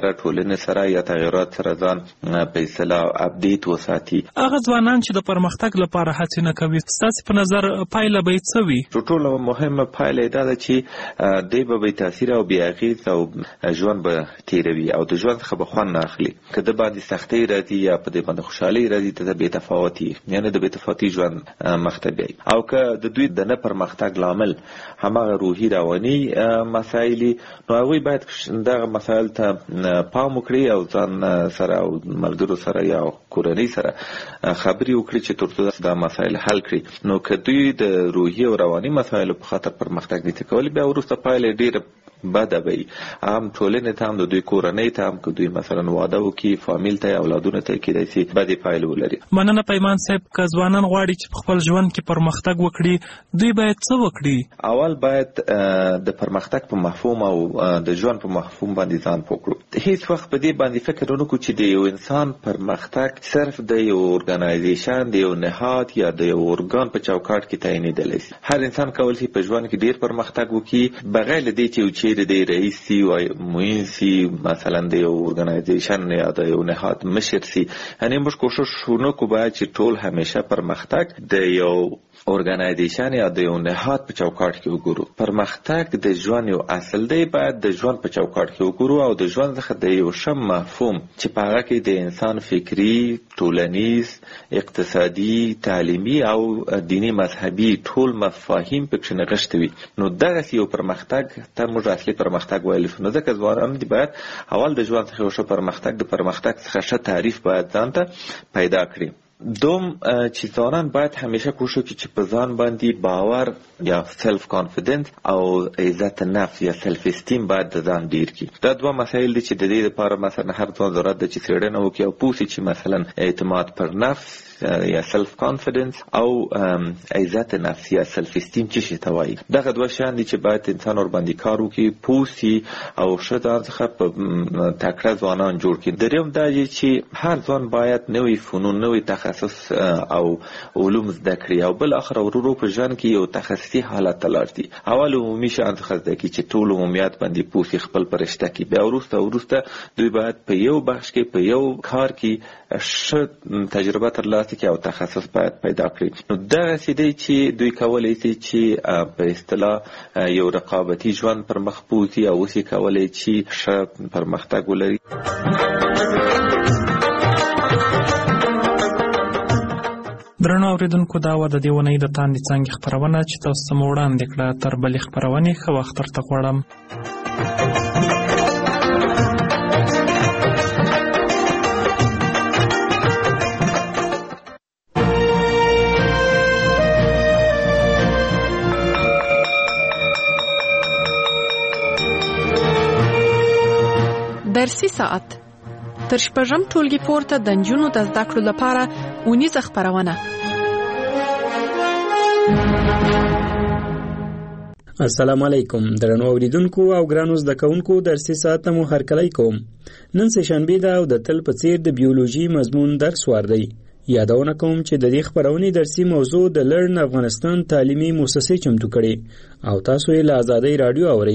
سره ټولنې سره یا تغیرات سره ځان په اصطلاح اپډیټ وساتي. هغه ځوانان چې د پرمختګ لپاره هڅې نه کوي، ستاسو په نظر پایله به څه وي؟ ټولو مهمه پایله دا ده چې دی به تاثیر او بې اغېز او ژوند به تیروي او د ژوند څخه به خوند نه اخلي. که د باندې سختۍ راځي یا په دې باندې خوشحالۍ راځي ته د بې تفاوتي، یعنې د بې تفاوتي ژوند مخ ته بیایي. او که د دوی د نه پرمختګ لامل هماغه روحي رواني مسایل، نو هغوی باید دغه مسایل ته پام وکړي او ځان سره او ملګرو سره یا کورنۍ سره خبرې وکړي چې تر څو دا مسایل حل کړي. نو که دوی د روحي او رواني مسایلو په خاطر پرمختګ نه کوي، بیا وروسته پایله ډېره بده وي. هم ټولنې ته هم د دوی کورنۍ ته هم که دوی مثلا واده وکړي، فامیل ته اولادونه ته کېدای شي بدې پایلې ولري. مننه پیمان صاحب. که ځوانان غواړي چې په خپل ژوند کې پرمختګ وکړي، دوی باید څه وکړي؟ اول باید د پرمختګ په مفهوم او د ژوند په مفهوم باندې ځان پوه کړو. هیڅ وخت په دې باندې فکر ونه کړو چې د یو انسان پرمختګ صرف د یو ارګنایزیشن، د یو نهاد یا د یو ارګان په چوکاټ کې تعینېدلی شي. هر انسان کولی شي په ژوند کې ډېر پرمختګ وکړي بغیر له دې چې د رئیس سی و معین سی، مثلا د یو ارګنایزیشن یا د یو نهاد مشر سی. یعنی موږ کوشش وکړو باید چې ټول همیشه پرمختګ د یو ارګنایزیشن یا د یو نهاد په چوکاټ کې وګورو. پرمختګ د ژوند یو اصل دی، باید د ژوند په چوکاټ کې وګورو او د ژوند څخه د یو ښه مفهوم چې په هغه کې د انسان فکري، ټولنیز، اقتصادي، تعلیمي او دینی مذهبي ټول مفاهیم پکې نغښتي وي. نو دغسې یو پرمختګ ته موږ اصلي پرمختګ ویلی شو. نو ځکه ځوانان دي باید اول د ژوند څخه یو ښه پرمختګ، د پرمختګ څخه ښه تعریف باید ځان ته پیدا کړي. دوم چې ځوانان باید همیشه کوشش وکړي چې په ځان باندې باور یا سلف کانفیډنس او عزت نفس یا سلف استیم باید د ځان ډیر کړي. دا دوه مسایل دي چې د دې لپاره مثلا هر ځوان ضرورت ده چې څېړنه وکړي او پوه شي چې مثلا اعتماد پر نفس یا سلف کانفیډنس او عزت نفس یا سلف استیم څه شي ته وایي. دغه دوه شیان دي چې باید انسان ورباندې کار وکړي، پوه شي او ښه ځان څخه په تکړه ځوانان جوړ کړي. درېیم دا دی چې هر ځوان باید نوي فنون، نوي تخصص او علوم زده کړي او بل اخر ورو په ژوند کې یو تخصصي حالت ته لاړ شي. اول عمومي شیان څخه زده کړي چې ټول عمومیات باندې پوه شي، خپل پرشته کړي. بیا وروسته دوی باید په یو بخش کې، په یو کار کې ښه تجربه ترلاسه کړي او تخصص باید پیدا کړي. نو دغسې دی چې دوی کولی شي چې په اصطلاح یو رقابتي ژوند پر مخ بوځي او اوس یې کولی چې ښه پرمختګ ولري. درنو اوریدونکو، دا وه د دې اونۍ د تاندې څانګې خپرونه چې تاسو ته مو وړاندې کړه. تر بلې خپرونې ښه وخت درته غواړم. درسي ساعت تر شپږم ټولګي پورته د نجونو د زده کړو لپاره اونیزه خپرونه. السلام علیکم درنو اوریدونکو او ګرانو زده کوونکو، درسي ساعت مو هرکلی کوم. نن سه شنبه ده او د تل په څیر د بیولوژي مضمون درس وردی. یادونه کوم چې د دې خپرونې درسي موضوع د لرن افغانستان تعلیمي مؤسسې چمتو کړي او تاسو یې له آزادۍ رادیو اورئ.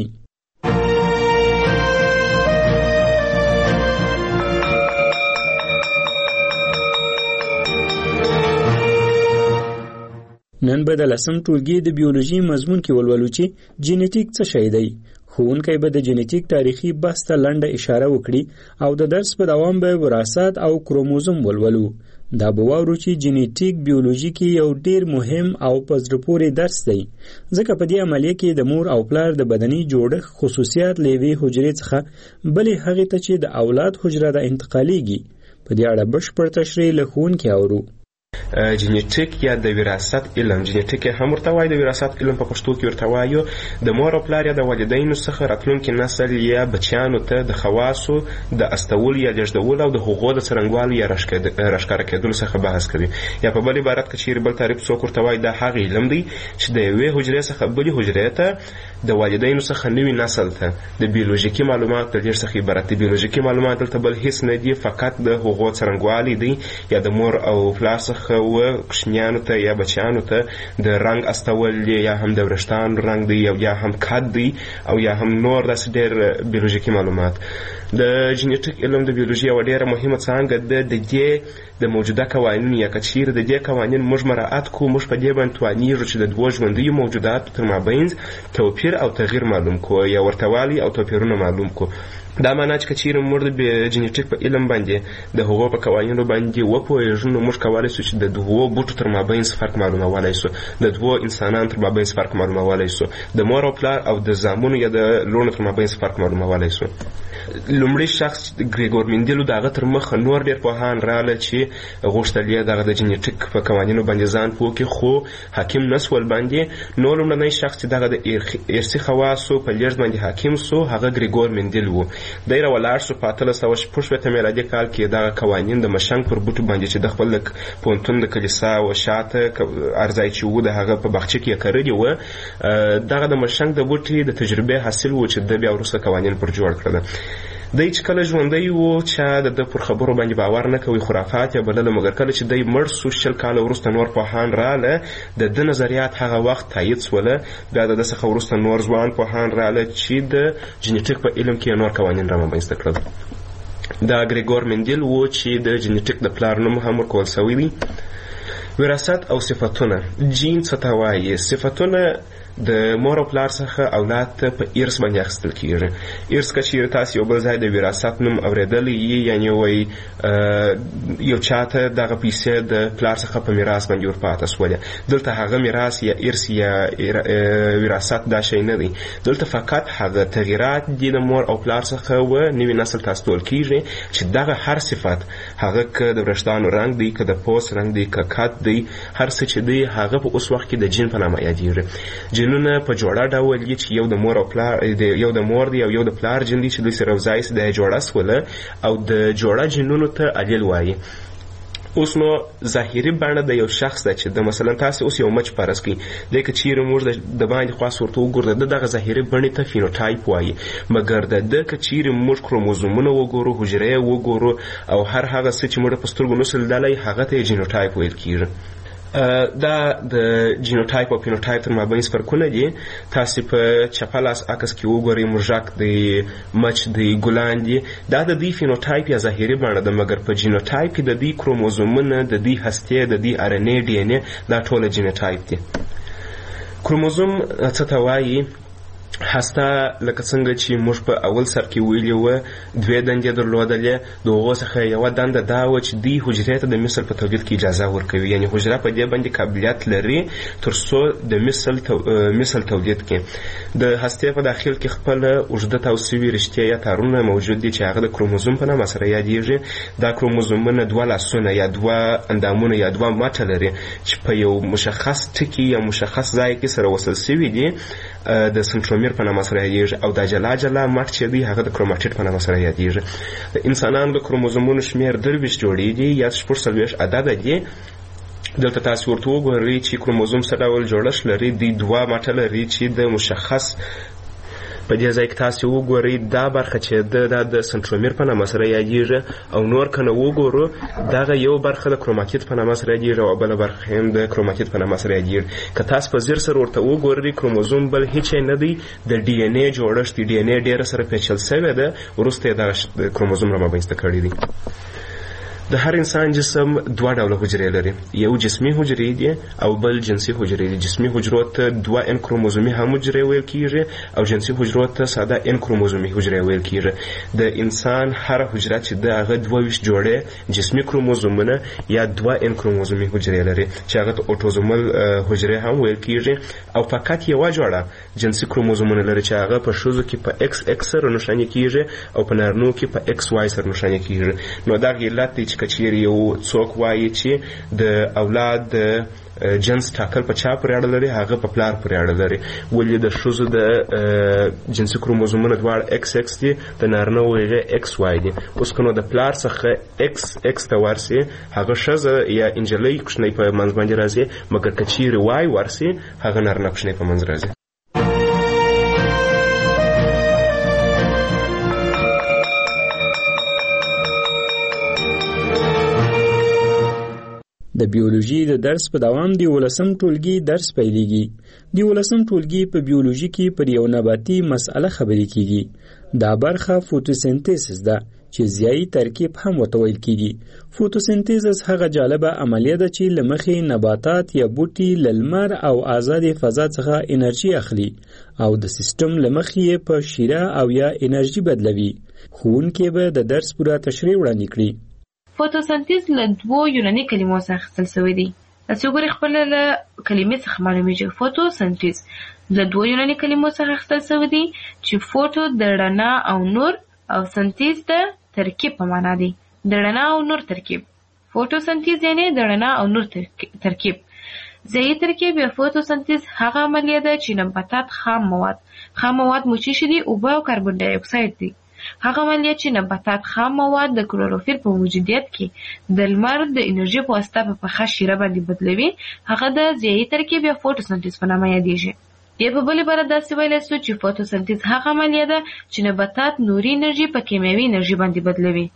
نن به د 10م ټولګي د بیولوژي مضمون کې ولولو چې جینیټیک څه شی دی. ښوونکی به د جینیټیک تاریخي بحث ته لنډه اشاره وکړي او د درس په دوام به وراثت او کروموزوم ولولو. دا به واورو چې جینیټیک بیولوژي کې یو ډیر مهم او په زړه پورې درس دی، ځکه په دې عملیه کې د مور او پلار د بدني جوړښت خصوصیات له یوې حجرې څخه بلې هغې ته چې د اولاد حجره ده انتقالیږي. په دې اړه بشپړ تشریح له ښوونکي اورو. جینیټیک یا د وراثت علم، جینیټیک هم ورته وایي، د وراثت علم په پښتو کې ورته وایو. د مور او پلار یا د والدینو څخه راتلونکي نسل یا بچیانو ته د خواصو د استول یا لېږدول او د هغو د څرنګوالي یا راښکاره کېدلو څخه بحث کوي. یا په بل عبارت کې چیرې بل تعریف څوک ورته وایي، دا هغه علم دی چې د یوې حجرې څخه بلې حجرې ته د والدینو څخه نوي نسل ته د بیولوژیکي معلومات د لېږد څخه عبارت دی. بیولوژیکي معلومات دلته بل هیڅ نه دي، فقط د هغو څرنګوالي دی یا د مور او پلار څخه څخه و کوچنیانو ته یا بچیانو ته د رنګ استول یا هم د ورشتان رنګ دی یا هم کد دی او یا هم نور داسې ډېر بیولوژیکي معلومات. د جینیټیک علم د بیولوژي یوه ډېره مهمه څانګه ده. د دې د موجوده قوانینو یا که چیرې د دې قوانین موږ مراعات کړو، موږ په دې باندې توانیږو چې د دوو ژوندیو موجوداتو تر مابین توپیر او تغییر معلوم کړو یا ورته والی او توپیرونه معلوم کړو. دا معنا چې که چیرې موږ د جینیټیک په علم باندې د هغو په قوانینو باندې وپوهېږو، نو موږ کولی سو چې د دوو بوټو تر مابین فرق معلومولی سو، د دوو انسانانو تر مابین فرق معلومولی سو، د مور او پلار او د زامنو یا د لوڼو تر مابین فرق معلومولی سو. لومړی شخص ګریګور مندیلو د هغه تر مخه نور ډېر پوهان راغله چې غوښتل یې دغه د جینیټیک په قوانینو باندې ځان پوه کړي، خو حاکم نه سول باندې. نو لومړنی شخص چې دغه د ارثي خواصو په لیږد باندې حاکم سو هغه ګریګور مندیل و. دی راولاړ سو په 1866 میلادي کال کې دغه قوانین د مشنګ پر بوټو باندې چې د خپل پوهنتون د کلیسا و شاته ارځای چې و د هغه په باغچه کې یې کرلي وه، دغه د مشنګ د بوټي د تجربې حاصل و چې د بیا وروسته قوانین پر جوړ کړل. دی چې کله ژوندی و چا د ده پر خبرو باندې باور نه کوي، خرافات یا بلله، مګر کله چې دی مړ سو 20 کاله وروسته نور پوهان راغله، د ده نظریات هغه وخت تایید سوله. بیا د ده څخه وروسته نور ځوان پوهان راغله چې د جینیټیک په علم کې نور قوانین رامنځته کړل. دا ګریګور مندیل و چې د جینیټیک د پلار نوم هم ورکول سوی دی. وراثت او صفتونه. جین څه ته وایي؟ صفتونه د مور او پلار څخه اولاد ته په ارث باندې اخیستل کیږي. ارث که چیرې تاسو یو بل ځای د وراثت نوم اورېدلی یي، یعنې وایي یو چاته دغه پیسې د پلار څخه په میراث باندې ورپاته سولې، دلته هغه میراث یا ارث یا وراثت دا شی نه دی، دلته فقط هغه تغییرات دي د مور او پلار څخه و نوي نسل ته استول کیږي چې دغه هر صفت، هغه که د ورشتانو رنګ دی، که د پوست رنګ دی، که کد دی، هر څه چې دی هغه په اوس وخت کې د جین په نامه یادیږي. جینونه په جوړه ډول دي چې یو د مور او پلار یو د مور دی او یو د پلار جین دی چې دوی سره یوځای سي د جوړه سوله او د جوړه جینونو ته الیل وایي. اوس نو ظاهري بڼه د یو شخص ده چې د مثلا تاسو اوس یو مچ فرض کړئ، دی که چیرې موږ د باندې خواص ورته وګورو د دغه ظاهري بڼې ته فینوټایپ وایي، مګر د ده که چیرې موږ کروموزومونه وګورو، حجرې وګورو او هر هغه څه چې موږ په سترګو نسو لیدلی هغه ته یې جینوټایپ ویل کیږي. دا د جینوټایپ او فینوټایپ تر مابین فرقونه دي. تاسو په چپه لاس عکس کې وګورئ، موږک دی، مچ دی، ګلان دي، دا د دې فینوټایپ یا ظاهري بڼه ده، مګر په جینوټایپ کې د دې کروموزومونه، د دې هستې، د دې ارنې، ډي ان اې دا ټوله جینوټایپ دي. کروموزوم څه ته وایي؟ هسته لکه څنګه چې موږ په اول سر کې ویلي وه 2 دندې درلودلې، د هغو څخه یوه دنده دا وه چې دوی حجرې ته د مثل په تولید کې اجازه ورکوي، یعنې حجره په دې باندې قابلیت لري تر څو د مثل تولید کړي. د هستې په داخل کې خپله اوږده تاو سوي رشتې یا تارونه موجود دي چې هغه د کروموزوم په نامه سره یادیږي. دا کروموزومونه 2 لاسونه یا 2 اندامونه یا 2 مټه لري چې په یو مشخص ټکي یا مشخص ځای کې سره وصل سوي دي، د سنترومیر په نامه سره یادیږي، او دا جلا جلا مټ چې دی هغه د کروماټیډ په نامه سره یادیږي. د انسانانو د کروموزومونو شمیر 23 جوړیږي یا 46 عدده دي. دلته تاسو ورته وګورئ چې کروموزوم څه ډول جوړښت لري. دی 2 مټه لري چې د مشخص په دې ځای کې تاسو وګورئ دا برخه چې د سنترومیر په نامه سره یادیږي، او نور کنه وګورو دغه یو برخه د کروماتید په نامه سره یادیږي او بل برخه هم د کروماتید په نامه سره یادیږي. که تاسو په ځیر سره ورته وګورئ کروموزوم بل هیڅ نه دی، د ډي ان اې جوړښت دی، ډي ان اې ډیره سره پیچل شوی ده، وروسته د کروموزوم رامنځته کړی دی. د هر انسان جسم 2 ډوله حجرې لري، یو جسمي حجرې دي او بل جنسي حجرې دي. جسمي حجرو ته 2 ان کروموزومي هم حجرې ویل کیږي او جنسي حجرو ته ساده ان کروموزومي حجرې ویل کیږي. د انسان هر حجره چې د هغه 22 جوړې جسمي کروموزومونه یا 2 ان کروموزومي حجرې لري چې هغه ته اوټوزومل حجرې هم ویل کیږي، او فقط یو جوړه جنسي کروموزومونه لري چې هغه په ښځو کې په ایکس ایکس سره نښاني کیږي او په نارینو کې په ایکس واي سره نښاني کیږي. نو دا علت دی چې کچیر یو څوک وایي چې د اولاد د جنس ټاکل په چا پورې اړه لري، هغه په پلار پورې اړه لري. ولې د ښځو د جنسي کروموزومونه دواړه ایکس ایکس دي، د نارینهو هغه ایکس واي دي. اوس که نو د پلار څخه ایکس ایکس ته ورسي هغه ښځه یا انجلۍ کوچنۍ په منځ باندې راځي، مګر که چیرې واي ورسي هغه نارینه کوچنۍ په منځ راځي. د بیولوژي د درس په دوام د 11م ټولګي درس پیلېږي. د 11م ټولګي په بیولوژي کې پر یو نباتي مسأله خبرې کیږي. دا برخه فوتوسنتیسس ده چې ضیایي ترکیب هم ورته ویل کیږي. فوتوسنتیسس هغه جالبه عملیه ده چې له مخې نباتات یا بوټي له لمر او آزادې فضا څخه انرژي اخلي او د سیستم له مخې په شیره او یا انرژي بدلوي. ښوونکی به د درس پوره تشریح وړاندې کړي. فوتوسنتیز له 2 یوناني کلمو څخه اخیستل شوی دی. تاسو ګورئ خپل له کلمې څخه معلومیږي. فوتوسنتیز له 2 یوناني کلمو څخه اخیستل شوی دی چې فوتو د رڼا او نور او سنتیز د ترکیب په معنا دی. د رڼا او نور ترکیب. فوتوسنتیز یعنی د رڼا او نور ترکیب. ضیایي ترکیب یا فوتوسنتیز هغه عملیه ده چې نباتات خام مواد مو چې دي اوبه او کاربن ډای اکساید دي. هغه عملیه چې نباتات خام مواد د کلوروفیل په موجودیت کې د لمر د انرژي په واسطه په پخه شیره باندې بدلوي، هغه د ضیایي ترکیب یا فوتوسنتیز په نامه یادیږي. یا په بلې باره داسې ویلی سو چې فوتوسنتیز هغه عملیه ده چې نباتات نوري انرژي په کیمیاوي انرژي باندې بدلوي.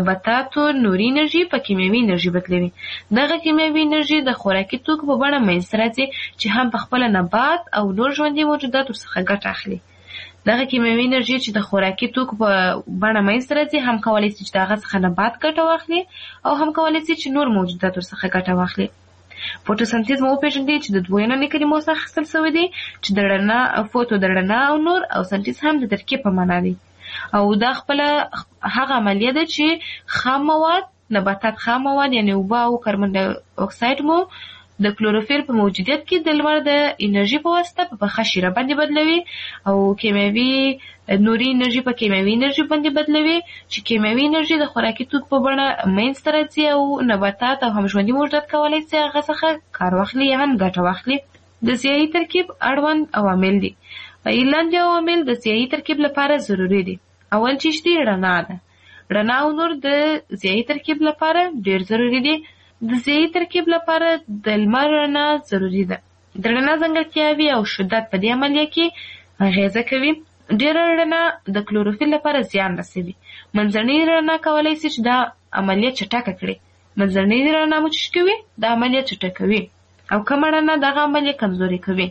دغه کیمیاوي انرژي د خوراکي توکو په بڼه منځته راځي چې هم په خپله نبات او نور ژوندي موجودات ورڅخه ګټه اخلي. دغه کیمیاوي انرژي چې د خوراکي توکو په بڼه منځته راځي هم کولی شي چې د هغه څخه نبات ګټه واخلي او هم کولی شي چې نور موجودات ورڅخه ګټه واخلي. فوتوسنتیز مو وپېژندئ چې د 2 یوناني کلمو څخه اخیستل شوی دی چې د رڼا فوتو د رڼا او نور او سنتیز هم د ترکیب په معنا دی. او دا خپله هغه عملیه ده چې خام مواد نباتات خام مواد یعنی اوبه او کاربن ډای اکساید مو د کلوروفیل په موجودیت کې د لمر د انرژي په واسطه په پخه شیره باندې بدلوي او کیمیاوي نوري انرژي په کیمیاوي انرژي باندې بدلوي چې کیمیاوي انرژي د خوراکي توکو په بڼه منځته راځي او نباتات او هم ژوندي موجودات کولی شي هغه څخه کار واخلي یا هم ګټه واخلي. د ضیایي ترکیب اړوند عوامل دي. لاندې عوامل د ضیایي ترکیب لپاره ضروري دي. اول چیز دی رڼا ده. رڼا او نور د ضیایي ترکیب لپاره ډیر ضروري دي. د ضیایي ترکیب لپاره د لمر رڼا ضروري ده. د رڼا ځانګړتیاوې او شدت په دې عملیه کې اغیزه کوي. ډیره رڼا د کلوروفیل لپاره زیان رسوي. منځنۍ رڼا کولی شي چې دا عملیه چټکه کړي. منځنۍ رڼا مو چې کوي دا عملیه چټکوي او کمه رڼا دغه عملیه کمزوري کوي.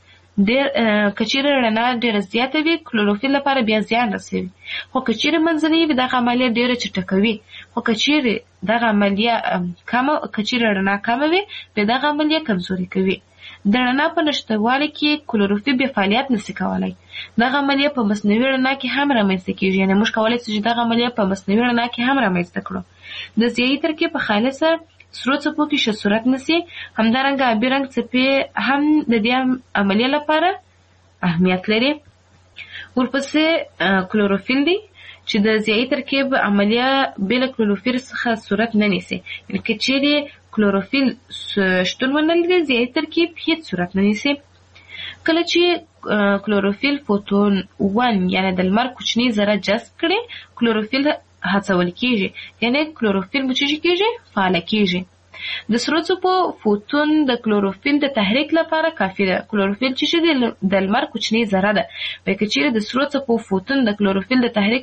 کچیرې رڼا ډیره زیاته وي کلوروفیل لپاره بیا زیان رسوي، خو کچیرې منځنۍ وي دغه عملیه ډیره چټکوي. خو کچیرې دغه عملیه کچیرې رڼا کمه وي بیا دغه عملیه کمزوري کوي. د رڼا په نشتوالي کې کلوروفیل بیا فعالیت نشي کولی. دغه عملیه په مصنوعي رڼا کې هم رامنځته کیږي، یعنې موږ کولی شو چې دغه عملیه په مصنوعي رڼا کې هم رامنځته کړو. د ضیایي ترکیب په خالصه سرو څپو کې ښه صورت نیسي. همدارنګه آبي رنګ څپې هم د دې عملیې لپاره اهمیت لري. ورپسې کلوروفیل دی چې د ضیایي ترکیب عملیه بې له کلوروفیل څخه صورت نه نیسي. یعنې که چیرې کلوروفیل شتون ونه لري ضیایي ترکیب هیڅ صورت نه نیسي. کله چې کلوروفیل فوتون 1 یعنې د لمر کوچني ذره جذب کړي کلوروفیل هڅول کیږي، یعنی کلوروفیل مو چې کیږي فعاله کیږي. د سرو څپو فوتون د کلوروفیل د تحریک لپاره کافي ده. کلوروفیل چې د لمر کوچنۍ ذره ده، وایي که چیرې د سرو څپو فوتون د کلوروفیل د تحریک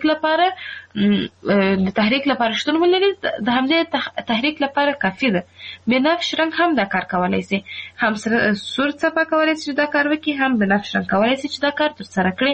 لپاره شتون ولري د همدې تحریک لپاره کافي ده. بنفش رنګ هم دا کار کولی شي، هم سور څپه کولی شي چې دا کار وکړي، هم بنفش رنګ کولی شي چې دا کار ترسره کړي.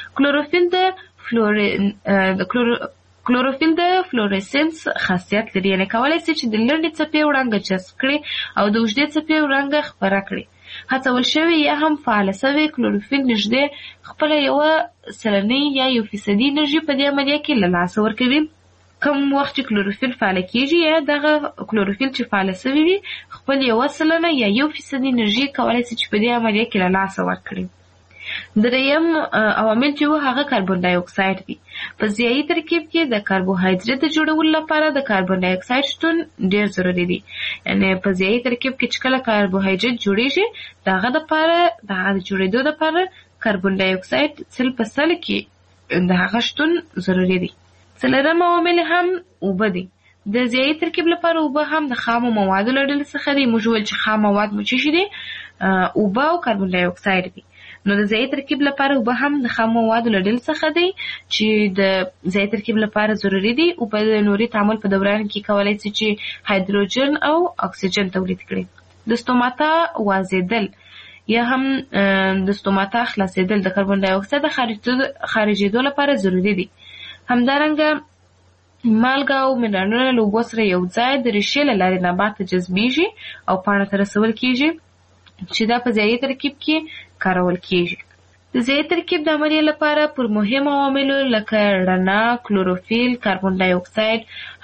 کلوروفیل د فلورسنس خاصیت لري، یعنې کولی شي چې د لنډې څپې وړانګه جذب کړي او د اوږدې څپې وړانګه خپره کړي. هڅول شوي یا هم فعاله شوی کلوروفیل نږدې خپله 1% یا 1% انرژي په دې عملیه کې له لاسه ورکوي. کوم وخت چې کلوروفیل فعاله کیږي یا دغه کلوروفیل چې فعاله شوی وي خپل 1% یا 1% انرژي کولی شي چې په دې عملیه کې له لاسه ورکړي. دریم عوامل چې هغه کاربن ډای اکساید دي. په ضیایي ترکیب کې د کاربوهایډریټ د جوړولو لپاره د کاربن ډای اکساید شتون ډیر ضروري دی. یعنې په ضیایي ترکیب کې چې کله کاربوهایډریټ جوړیږي د هغه د جوړېدو لپاره کاربن ډای اکساید 100% کې د هغه شتون ضروري دی. څلورم عوامل هم اوبه دي. د ضیایي ترکیب لپاره اوبه هم د خامو موادو له ډلې څخه دي. موږ ویل چې خام مواد مو چې دي اوبه او کاربن ډای اکساید دي. نو د ضایع ترکیب لپاره اوبه هم د خام موادو له ډلې څخه دي چې د ضایع ترکیب لپاره ضروري دي. اوبه د نوري تعامل په دوران کې کولی شي چې هایدروجن او اکسیجن تولید کړي. د ستوماتا وازیدل یا هم د ستوماتا خلاصېدل د کاربن ډای اکساید خارجېدو لپاره ضروري دي. همدارنګه مالګه او منرالونه له اوبو سره یو ځای د ریښې له لارې نبات ته جذبېږي او پاڼه ته رسول کېږي چې دا په ضایع ترکیب کې کارول کېږي. د ضایع ترکیب د عملیې لپاره پر مهمو عواملو لکه رڼا، کلوروفیل، کاربن ډای اکساید،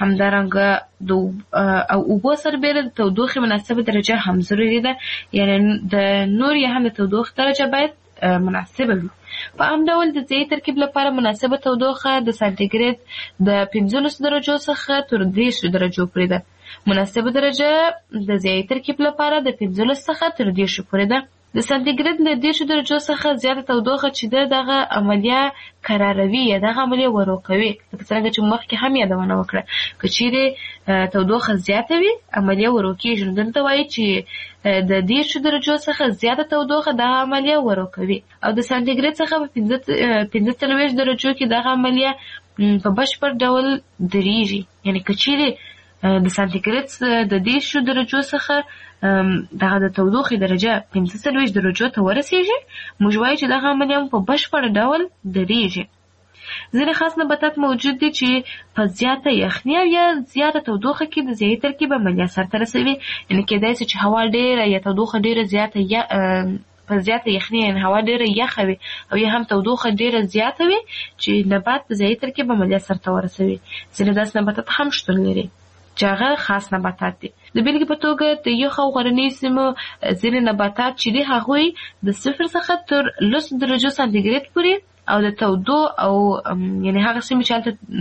همدارنګه او اوبو سربېره د تودوخې مناسبه درجه هم ضروري ده. یعنې د نور یا هم د تودوخې درجه باید مناسبه وي. په عام ډول د ضایع ترکیب لپاره مناسبه تودوخه د سانتیګریډ د 15 درجو څخه تر 30 درجو پورې ده. مناسبه درجه د ضایع ترکیب لپاره د 15 څخه تر 30 پورې ده. د سانتیګریډ له 30 درجو څخه زیاته تودوخه چې دغه عملیه قراروي یا دغه عملیه ورو کوي. لکه څنګه چې مخکې هم یادونه وکړه، که چیرې تودوخه زیاته وي عملیه ورو کېږي، نو دلته وایي چې د 30 درجو څخه زیاته تودوخه دغه عملیه ورو کوي. او د سانتیګریډ څخه په 45 درجو کې دغه عملیه په بشپړ ډول درېږي. یعنې که چیرې د سانتیګریډ د 30 درجو څخه دغه د تودوخې درجه 45 درجو ته ورسېږي، موږ وایو چې دغه عملیه په بشپړ ډول درېږي. ځینې خاص نباتات موجود دي چې په زیاته یخني او یا زیاته تودوخه کې د ضایع ترکیب عملیه سرته رسوي. یعنې کېدای شي چې هوا ډېره یا تودوخه ډېره زیاته په زیاته یخني، یعنې هوا ډېره یخه وي او یا هم تودوخه ډېره زیاته وي چې نبات د ضایع ترکیب عملیه سرته ورسوي. ځینې داسې نباتات هم شتون لري چې هغه خاص نباتات دي. د بېلګې په توګه د یخ او غرنیو سیمو ځینې نباتات چې دي هغوی د 0 څخه تر 10 درجو سانتیګریډ پورې او د تودو او یعنې هغه سیمې چې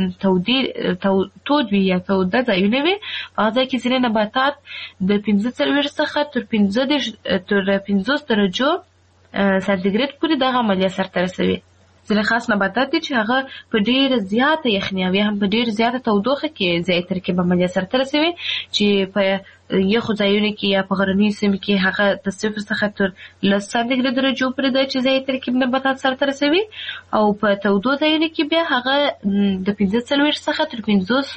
هلته تود وي یا توده ځایونه وي، په هغه ځای کې ځینې نباتات د 45 څخه تر 50 درجو سانتیګریډ پورې دغه عملیه سرته رسوي. ځینې خاص نباتات دي چې هغه په ډېره زیاته یخني او یا هم په ډېره زیاته تودوخه کې ضایع ترکیب عملیه سرته رسوي، چې په یخو ځایونو کې یا په غرنیو سیمو کې هغه د 0 څخه تر 10 سانتیګریډ درجو پورې ده چې ضایع ترکیب نباتات سرته رسوي، او په تودو ځایونو کې بیا هغه د 45 څخه تر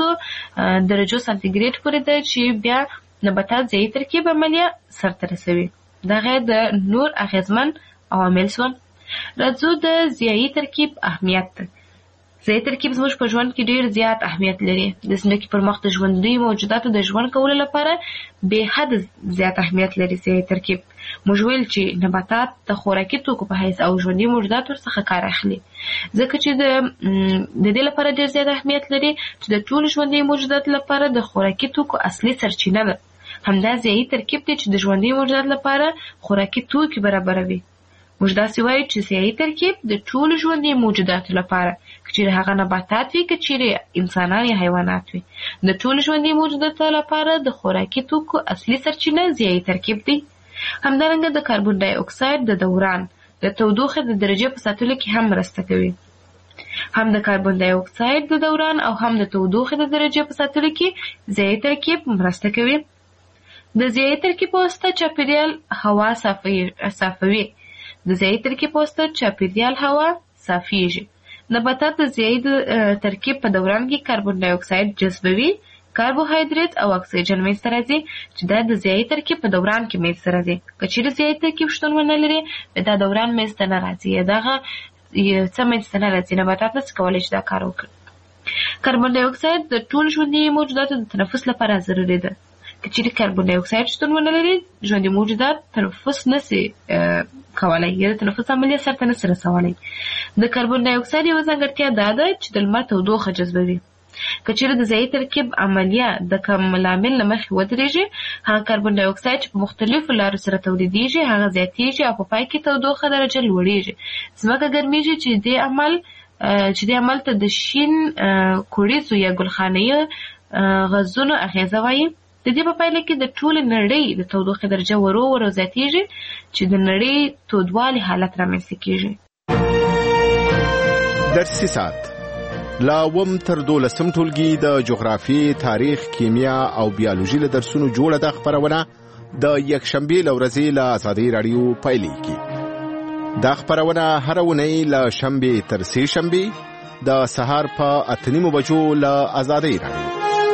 500 درجو سانتیګریډ پورې ده چې بیا نباتات ضایع ترکیب عملیه سرته رسوي. دغه د نور اغیزمن عوامل شول. راځو د ضیاعي ترکیب اهمیت ته. ضیاعي ترکیب زموږ په ژوند کې ډېر زیات اهمیت لري. د ځمکې پر مخ د ژوندي موجوداتو د ژوند کولو لپاره بې حد زیات اهمیت لري ضیاعي ترکیب. موږ ویل چې نباتات د خوراکي توکو په حیث او ژوندي موجوداتو څخه کار اخلي، ځکه چې د دې لپاره ډېر زیات اهمیت لري چې د ټولو ژوندي موجوداتو لپاره د خوراکي توکو اصلي سرچینه ده. همدا ضیاعي ترکیب دی چې د ژوندي موجوداتو لپاره خوراکي توکي برابروي. موږ داسې وایو چې ضیاعي ترکیب د ټولو ژوندي موجوداتو لپاره، که چیرې هغه نباتات وي، که چیرې انسانان یا حیوانات وي، د ټولو ژوندي موجوداتو لپاره د خوراکي توکو اصلي سرچینه ضیاعي ترکیب دی. همدارنګه د کاربن ډای اکساید د دوران د تودوخې د درجې په ساتلو کې هم مرسته کوي. هم د کاربن ډای اکساید د دوران او هم د تودوخې د درجې په ساتلو کې ضیاعي ترکیب مرسته کوي. د ضیاعي ترکیب په واسطه چاپیریال هوا صافوي. د ضیاعي ترکیب په واسطه چاپیریال هوا صافیږي. نباتات د ضیاعي ترکیب په دوران کې کاربن ډای اکساید جذبوي، کاربوهایدریت او اکسیجن منځته راځي چې دا د ضیاعي ترکیب په دوران کې منځته راځي. که چیرې ضیاعي ترکیب شتون ونه لري، دا دوران منځته نه راځي، دغه څه منځته نه راځي، نباتات نشي کولی چې دا کار وکړي. کاربن ډای اکساید د ټولو ژوندي موجوداتو د تنفس لپاره ضروري ده. که چیرې کاربن ډای اکساید شتون ونه لري، ژوندي موجودات تنفس نشي کولی یا د تنفس عملیه سرته نشي رسولی. د کاربن ډای اکساید یوه ځانګړتیا دا ده چې د لمر تودوخه جذبوي. که چیرې د ضیاعي ترکیب عملیه د کوم لامل له مخې ودرېږي، هغه کاربن ډای اکساید چې په مختلفو لارو سره تولیدېږي هغه زیاتېږي او په پای کې تودوخه درجه لوړېږي. ځمکه ګرمېږي چې دې عمل ته د شین کوړیزو یا ګلخانه‌یي غازونو اغیزه وایي. د دې په پایله کې د ټولې نړۍ د تودوخې درجه ورو ورو زیاتېږي چې د نړۍ تودوالي حالت رامنځته کېږي. درسي ساعت لا وم تر 12 ټولګي د جغرافي، تاریخ، کیمیا او بیولوژي له درسونو جوړه د خبرونه د یکشنبه لورځي له آزادۍ رادیو پایلیږي. دا خبرونه هر اونۍ له شنبې تر سې شنبې د سهار په 8:30 بجو له آزادۍ راډیو.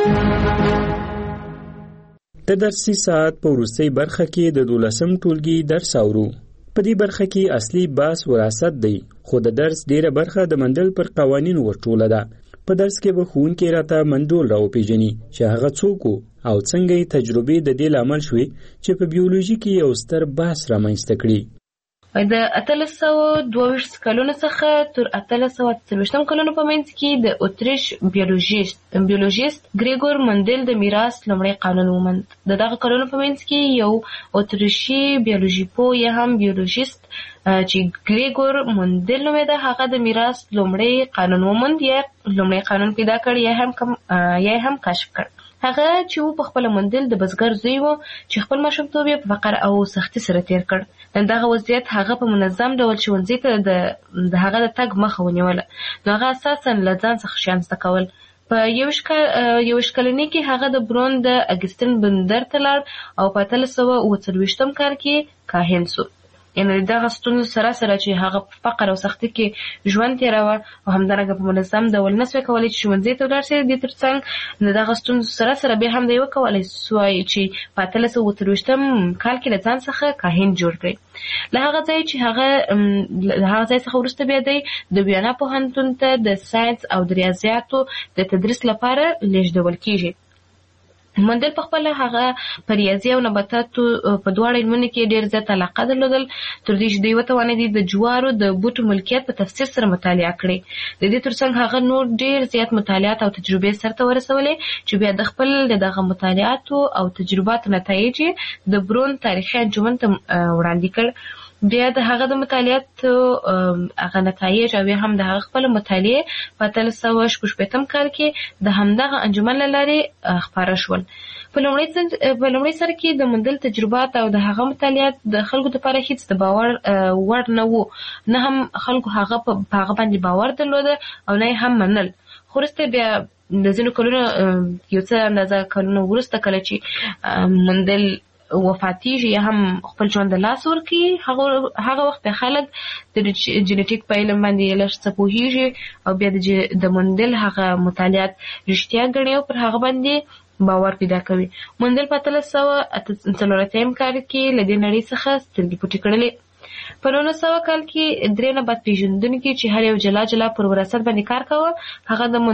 د درسي ساعت په وروستۍ برخه کې د 12م ټولګي درس اورو. په دې برخه کې اصلي بحث وراثت دی، خو د درس ډیره برخه د مندل پر قوانینو ورټوله ده. په درس کې به ښوونکی راته منډول راوپېژني چې هغه څوک او څنګه یې تجربې د دې لامل شوې چې په بیولوژي کې یو ستر بحث رامنځته کړي. د 1822 کلونو څخه تر 1840 کلونو په منځ کې د اتریش بیولوژیست ګریګور مندل د میراث لومړی قانون وموند. دغه کلونو په منځ کې یو اتریشي بیولوژي پوه یا هم بیولوژیست چې ګریګور مندل نومېده، هغه د میراث لومړی قانون وموند یا لومړی قانون پیدا کړ یا هم کشف کړ. هغه چې په خپل مندل د بزګر زوی و چې خپل ماشومتوب یې په فقر او سختي سره تیر کړ. دغه وضعیت هغه په منظم ډول ښوونځي ته د هغه د تګ مخه ونیوله. نو هغه اساساً له ځان څخه شیان زده کول. په 21 کلنۍ کې هغه د برون د اګستین بندر ته لاړ او په 1840 کال کې کاهن شو. یعنې دغه ستونزو سره چې هغه په فقر او سختي کې ژوند تېراوه او همدارنګه په منظم ډول نسوای کولی چې ښوونځي ته ولاړ شي. دې ترڅنګ دغه ستونزو سره بیا هم دی وکولی سوای چې په 1823 کال کې له ځان څخه کاهن جوړ کړي. له هغه ځای څخه وروسته بیا دی د ویانا پوهنتون ته د ساینس او د ریاضیاتو د تدریس لپاره لیږدول کیږي. مندل په خپل هغه په ریاضي او نباتاتو په دواړو علمونو کې ډېر زیات علاقه درلودل، تر دې چې دوی وتوانېدي د جوارو د بوټو ملکیت په تفصیل سره مطالعه کړي. د دې ترڅنګ هغه نور ډېر زیات مطالعات او تجربې سرته ورسولې چې بیا د خپل دغه مطالعاتو او تجرباتو نتایج د برون تاریخي انجمن ته وړاندې کړ. بیا د هغه د مطالعاتو هغه نتایج او هم د هغه خپل مطالعې په 1860 کال کې د همدغه انجمن له لارې خپاره شول. په لومړي سر کې د مندل تجربات او د هغه مطالعات د خلکو لپاره هیڅ د باور وړ نه وو، نه هم خلکو هغه په هغه باندې باور درلوده او نه هم منل. خو وروسته بیا د ځینو کلونو یو څه اندازه کلونو وروسته کله چې مندل وفاتیږي یا هم خپل ژوند د لاس ورکړي، هغه وخت خلک د جینیټیک په علم باندې لږ څه پوهېږي او بیا د مندل هغه مطالعات رښتیا ګڼي او پر هغه باندې باور پیدا کوي. مندل په 1840 کال کې له دې نړۍ څخه سترګې پټې کړلې. په 1900 کال کې 3 نبات پیژندونکي چې هر یو جلا جلا پر وراثت باندې کار کاوه، هغه د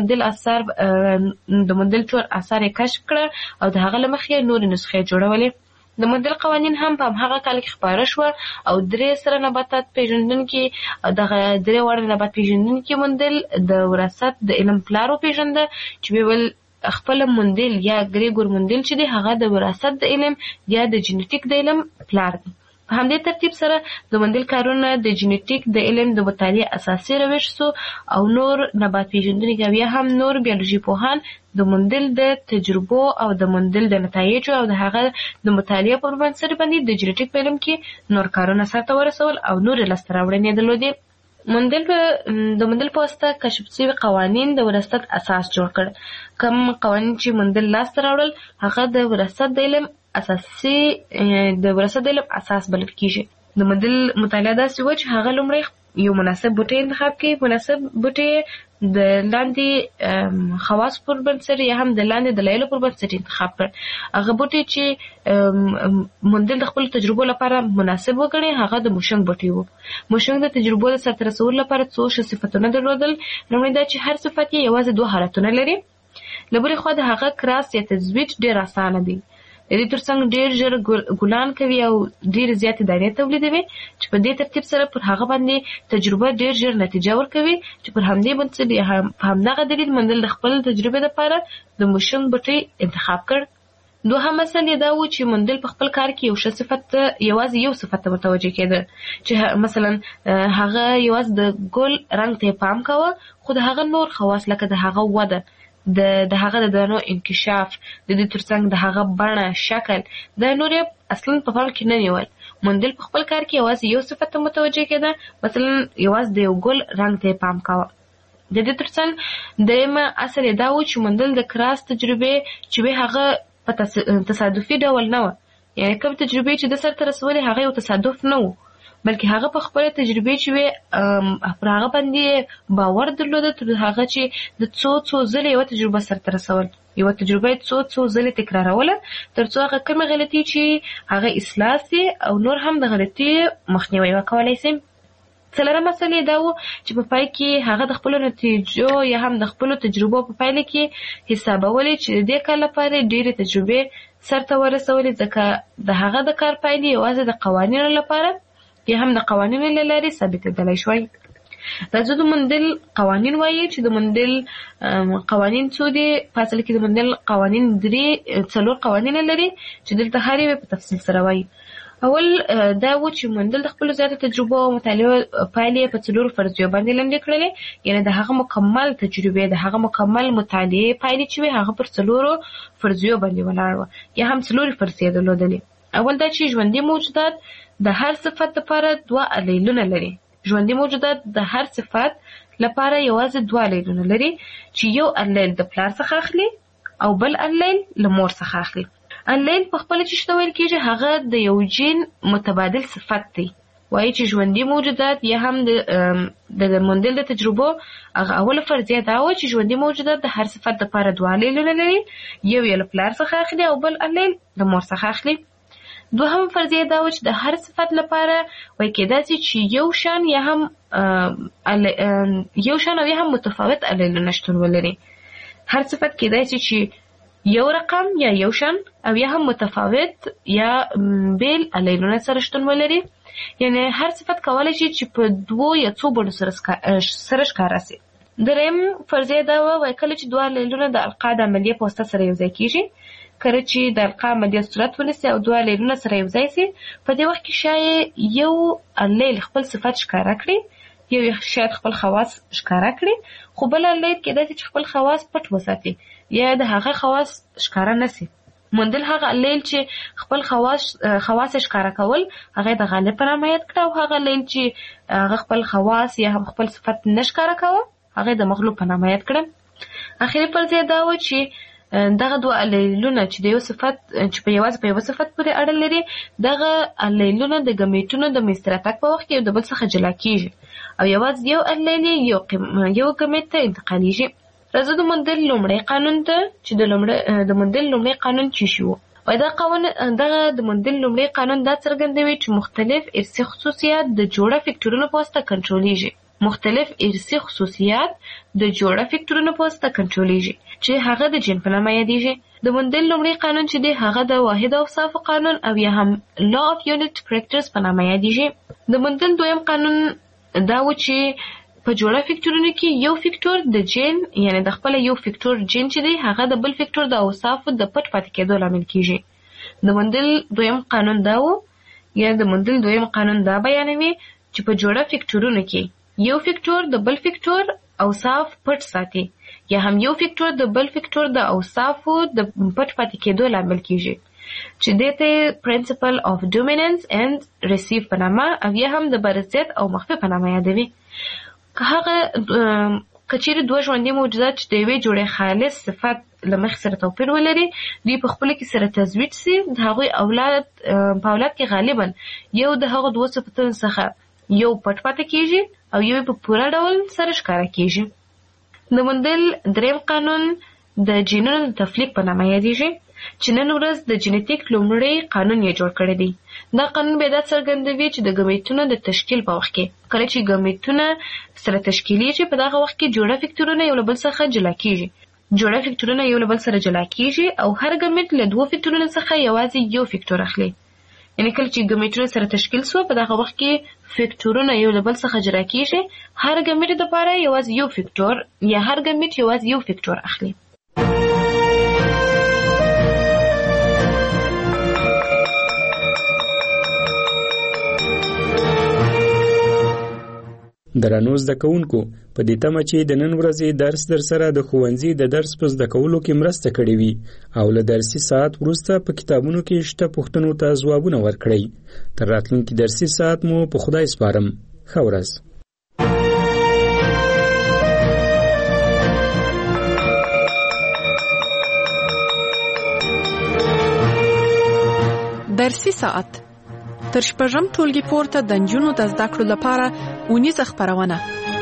مندل ټول آثار کشف کړه او د هغه له مخې نورې نسخې جوړولې. د مندل قوانین هم په هغه کال کې خپاره شو او 3 سره نباتات پیژندونکي دغه 3 وړ نبات پیژندونکي مندل د وراثت د علم پلار وپېژنده چې ویل خپل مندل یا ګریګور مندل چې دی هغه د وراثت د علم یا د جینیټیک د علم پلار دی. په همدې ترتیب سره د مندل کارونه د جینیټیک د علم د مطالعې اساسي روش سو او نور نبات پیژندونکي بیا هم نور بیولوژي پوهان د مندل د تجربو او د مندل د نتایجو او د هغه د مطالعې پر بنسټ باندې د جینیټیک په علم کې نور کارونه سرته ورسول او نور لاسته راوړنې درلودې. د مندل په واسطه کشف شوي قوانین د وراثت اساس جوړ کړ. کوم قوانین چې مندل لاسته راوړل هغه د وراثت د علم اساس بلل کیږي. د مندل مطالعه داسې و چې هغه لومړی یو مناسب بوټی انتخاب کړي. مناسب بوټی د لاندې خواص پر بنسټ یا هم د لاندې دلایلو پر بنسټ انتخاب کړ. هغه بوټی چې مندل د خپل تجربو لپاره مناسب وګڼي هغه د موشنګ بوټی و. موشنګ د تجربو د سرته رسولو لپاره څو صفتونه درلودل. لومړی دا چې هر صفت یې یوازې 2 حالتونه لري. له بلې خوا د هغه کراس یا تزویج ډېر اسانه دی. د دې ترڅنګ ډېر ژر ګلان کوي او ډېر زیاتې دانې تولیدوي چې په دې ترتیب سره پر هغه باندې تجربه ډېر ژر نتیجه ورکوي چې پر همدې بنسټ په همدغه دلیل مندل د خپل تجربې لپاره د موشنګ بوټی انتخاب کړ. دوهم مسله دا و چې مندل په خپل کار کې یوازې یو صفت ته متوجه کېده چې مثلا هغه یوازې د ګل رنګ ته پام کاوه، خو د هغه نور خواص لکه د هغه وده، د هغه د دانو انکشاف، د دې ترڅنګ د هغه بڼه، شکل، د نور اصلا په پام کې نه نیول. مندل په خپل کار کې یوازې یو صفت ته متوجه کېده، مثلا یوازې د یو ګل رنګ ته پام کاوه. د دې ترڅنګ درېیمه اصل دا و چې مندل د کراس تجربې چې هغه په تصادفي ډول نه و، یعنې کوم تجربې چې د سرته رسولې هغه یو تصادف نه و، بلکې هغه په خپل تجربې چې وي پر هغه باندې باور درلوده تر هغه چې د څو ځله یو تجربه سرته رسول، یو تجربه څو ځله تکراروله تر څو هغه کومه غلطي چې هغه اصلاح سي او نور هم د غلطي مخنیوي وکولای شي. څلورمه مسله دا و چې په پای کې هغه د خپل نتیجو یا هم د خپل تجربو په پایله کې حسابولې چې د کال لپاره ډېرې تجربې سرته ورسولې، ځکه د هغه د کار پایلې یوازې د قوانینو لپاره یا هم د قوانینو له لارې ثابتېدلی شوی. راځو د مندل قوانین وایي چې د مندل قوانین څو دي. په اصل کې د مندل قوانین 4 قوانین لري چې دلته هر یو په تفصیل سره وایي. اول دا و چې مندل د خپل زیاته تجربه او مطالعه پایلې په 4 فرضیو باندې لاندې کړلې، یعنی د هغه مکمل تجربه د هغه مکمل مطالعه پایلې چې هغه پر 4 فرضیو باندې ولاړ و یا هم 4 فرضیې درلودلې. اول دا چې ژوندي موجودات د هر صفت لپاره 2 الیلونه لري. ژوندي موجودات د هر صفت لپاره یوازې 2 الیلونه لري چې یو الیل د پلار څخه اخلي او بل الیل له مور څخه اخلي. الیل په خپل چې شته ویل کېږي هغه د یو جین متبادل صفت دی. وایي چې ژوندي موجودات یا هم د مندل د تجربو هغه اوله فرضیه دا و چې ژوندي موجودات د هر صفت لپاره 2 الیلونه لري، یو یې له پلار څخه اخلي او بل الیل له مور څخه اخلي. دوهم فرضیه دا و چې د هر صفت لپاره وایي کېدای شي چې یو شان او یا هم متفاوت الیلونه شتون ولري. هر صفت کېدای شي چې یو رقم یا یو شان او یا هم متفاوت یا بیل الیلونه سره شتون ولري، یعنی هر صفت کولای شي چې په 2 یا څو بڼو سره ښکاره شي. دریم فرضیه دا وایي کله چې 2 الیلونه د القا د عملیې په واسطه سره یوځای کېږي، کله چې د القا عملیه صورت ونیسي او 2 الیلونه سره یوځای شي، په دې وخت کې شاید یو الیل خپل صفت ښکاره کړي، یو شاید خپل خواص ښکاره کړي، خو بل الیل کېدای شي چې خپل خواص پټ وساتي یا د هغه خواص ښکاره نشي. مندل هغه الیل چې خپل خواص ښکاره کول هغه د غالب په نامه یاد کړه، او هغه الیل چې هغه خپل خواص یا هم خپل صفت نه ښکاره کوه هغه د مغلوب په نامه یاد کړه. اخري فرضیه دا و چې دغه 2 الیلونه چې د یو صفت چې په یو صفت پورې اړه لري، دغه الیلونه د ګمیټونو د منځته راتګ په وخت کې یو د بل څخه جلا کېږي او یوازې یو الیل یو ګمیټ ته انتقالیږي. راځو د مندل لومړی قانون ته چې د مندل لومړی قانون چې شو. دغه د مندل لومړی قانون دا څرګندوي چې مختلف ارثي خصوصیات د جوړه فکټورونو په واسطه کنټرولېږي. مختلف ارثي خصوصیات د جوړه فکټورونو په واسطه کنټرولېږي چې هغه د جین په نامه یادېږي. د مندل لومړی قانون چې دی هغه د واحد اوصافو قانون او یا هم لا اف یونټ کریکټرز په نامه یادېږي. د مندل دویم قانون دا و چې په جوړه فکټورونو کې یو فکټور د جین یعنی د خپل یو فکټور جین چې دی هغه د بل فکټور د اوصافو د پټ پاتې کېدو لامل کېږي. د مندل دویم قانون دا و یا د مندل دویم قانون دا بیانوي چې په جوړه فکټورونو کې یو فکټور د بل فکټور اوصاف پټ ساتي یا هم یو فکټور د بل فکټور د اوصافو د پټ پاتې کېدو لامل کېږي چې دته پرنسپل اف ډومیننس اند ریسیو په نامه او یا هم د برزیت او مخفي په نامه یادوي. که هغه کچېرې 2 ژوندي موجودات چې د یوې جوړې خالص صفت له مخې سره توپیر ولري، دوی په خپله کې سره تزویج سي، د هغوی په اولاد کې غالبا یو د هغو 2 صفتونو څخه یو پټ پاتې کېږي او یو په پوره ډول سره ښکاره کېږي. د مندل دریم قانون د جینونو د تفلیق په نامه یادېږي چې نن ورځ د جینیټیک لومړی قانون یې جوړ کړی دی. دا قانون بیا دا څرګندوي چې د ګمیټونو د تشکیل په وخت کې کله چې ګمیټونه سره تشکیلیږي په دغه وخت کې جوړه فکټورونه یو له بل څخه جلا کېږي. جوړه فکټورونه یو له بل سره جلا کېږي او هر ګمیټ له 2 فکټورونو څخه یوازې یو فکټور اخلي. یعنی کله چې ګمیټونه سره تشکیل سو په دغه وخت کې فکټورونه یو له بل څخه جلا کېږي، هر ګمیټ لپاره یوازې یو فکټور یا هر ګمیټ یوازې یو فکټور اخلي. درنو زده کوونکو په دې تمه چې د نن ورځې درس در سره د ښوونځي د درس په زده کولو کې مرسته کړې وي او له درسي ساعت وروسته په کتابونو کې شته پوښتنو ته ځوابونه ورکړئ. تر راتلونکي درسي ساعت مو په خدای سپارم. ښه ورځ. درسي ساعت تر شپږم ټولګي پورته د نجونو د زده کړو لپاره اونیزه خپرونه.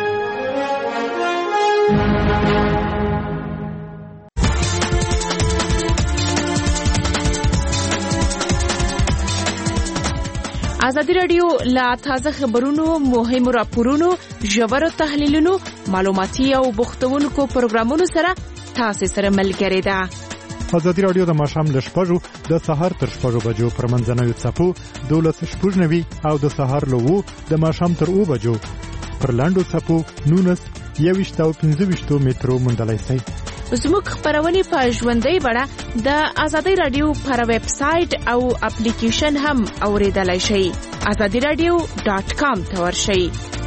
ازادي راډیو له تازه خبرونو، مهمو راپورونو، ژورو تحلیلونو، معلوماتي او بوختونکو پروګرامونو سره تاسو سره ملګری ده. ازادي راډیو د ماښام له 6 د سهار تر 6 بجو پر منځنوي څپو 12:90 او د سهار له 2 د ماښام تر 2 بجو پر لاندو څپو 19 21 او 25 مترو موندلای شئ. زموږ خبرونه په ژوندۍ بڼه د ازادي راډیو پر ویب سټ او اپلیکیشن هم اوریدلای شئ. azadiradio.com ته ورشئ.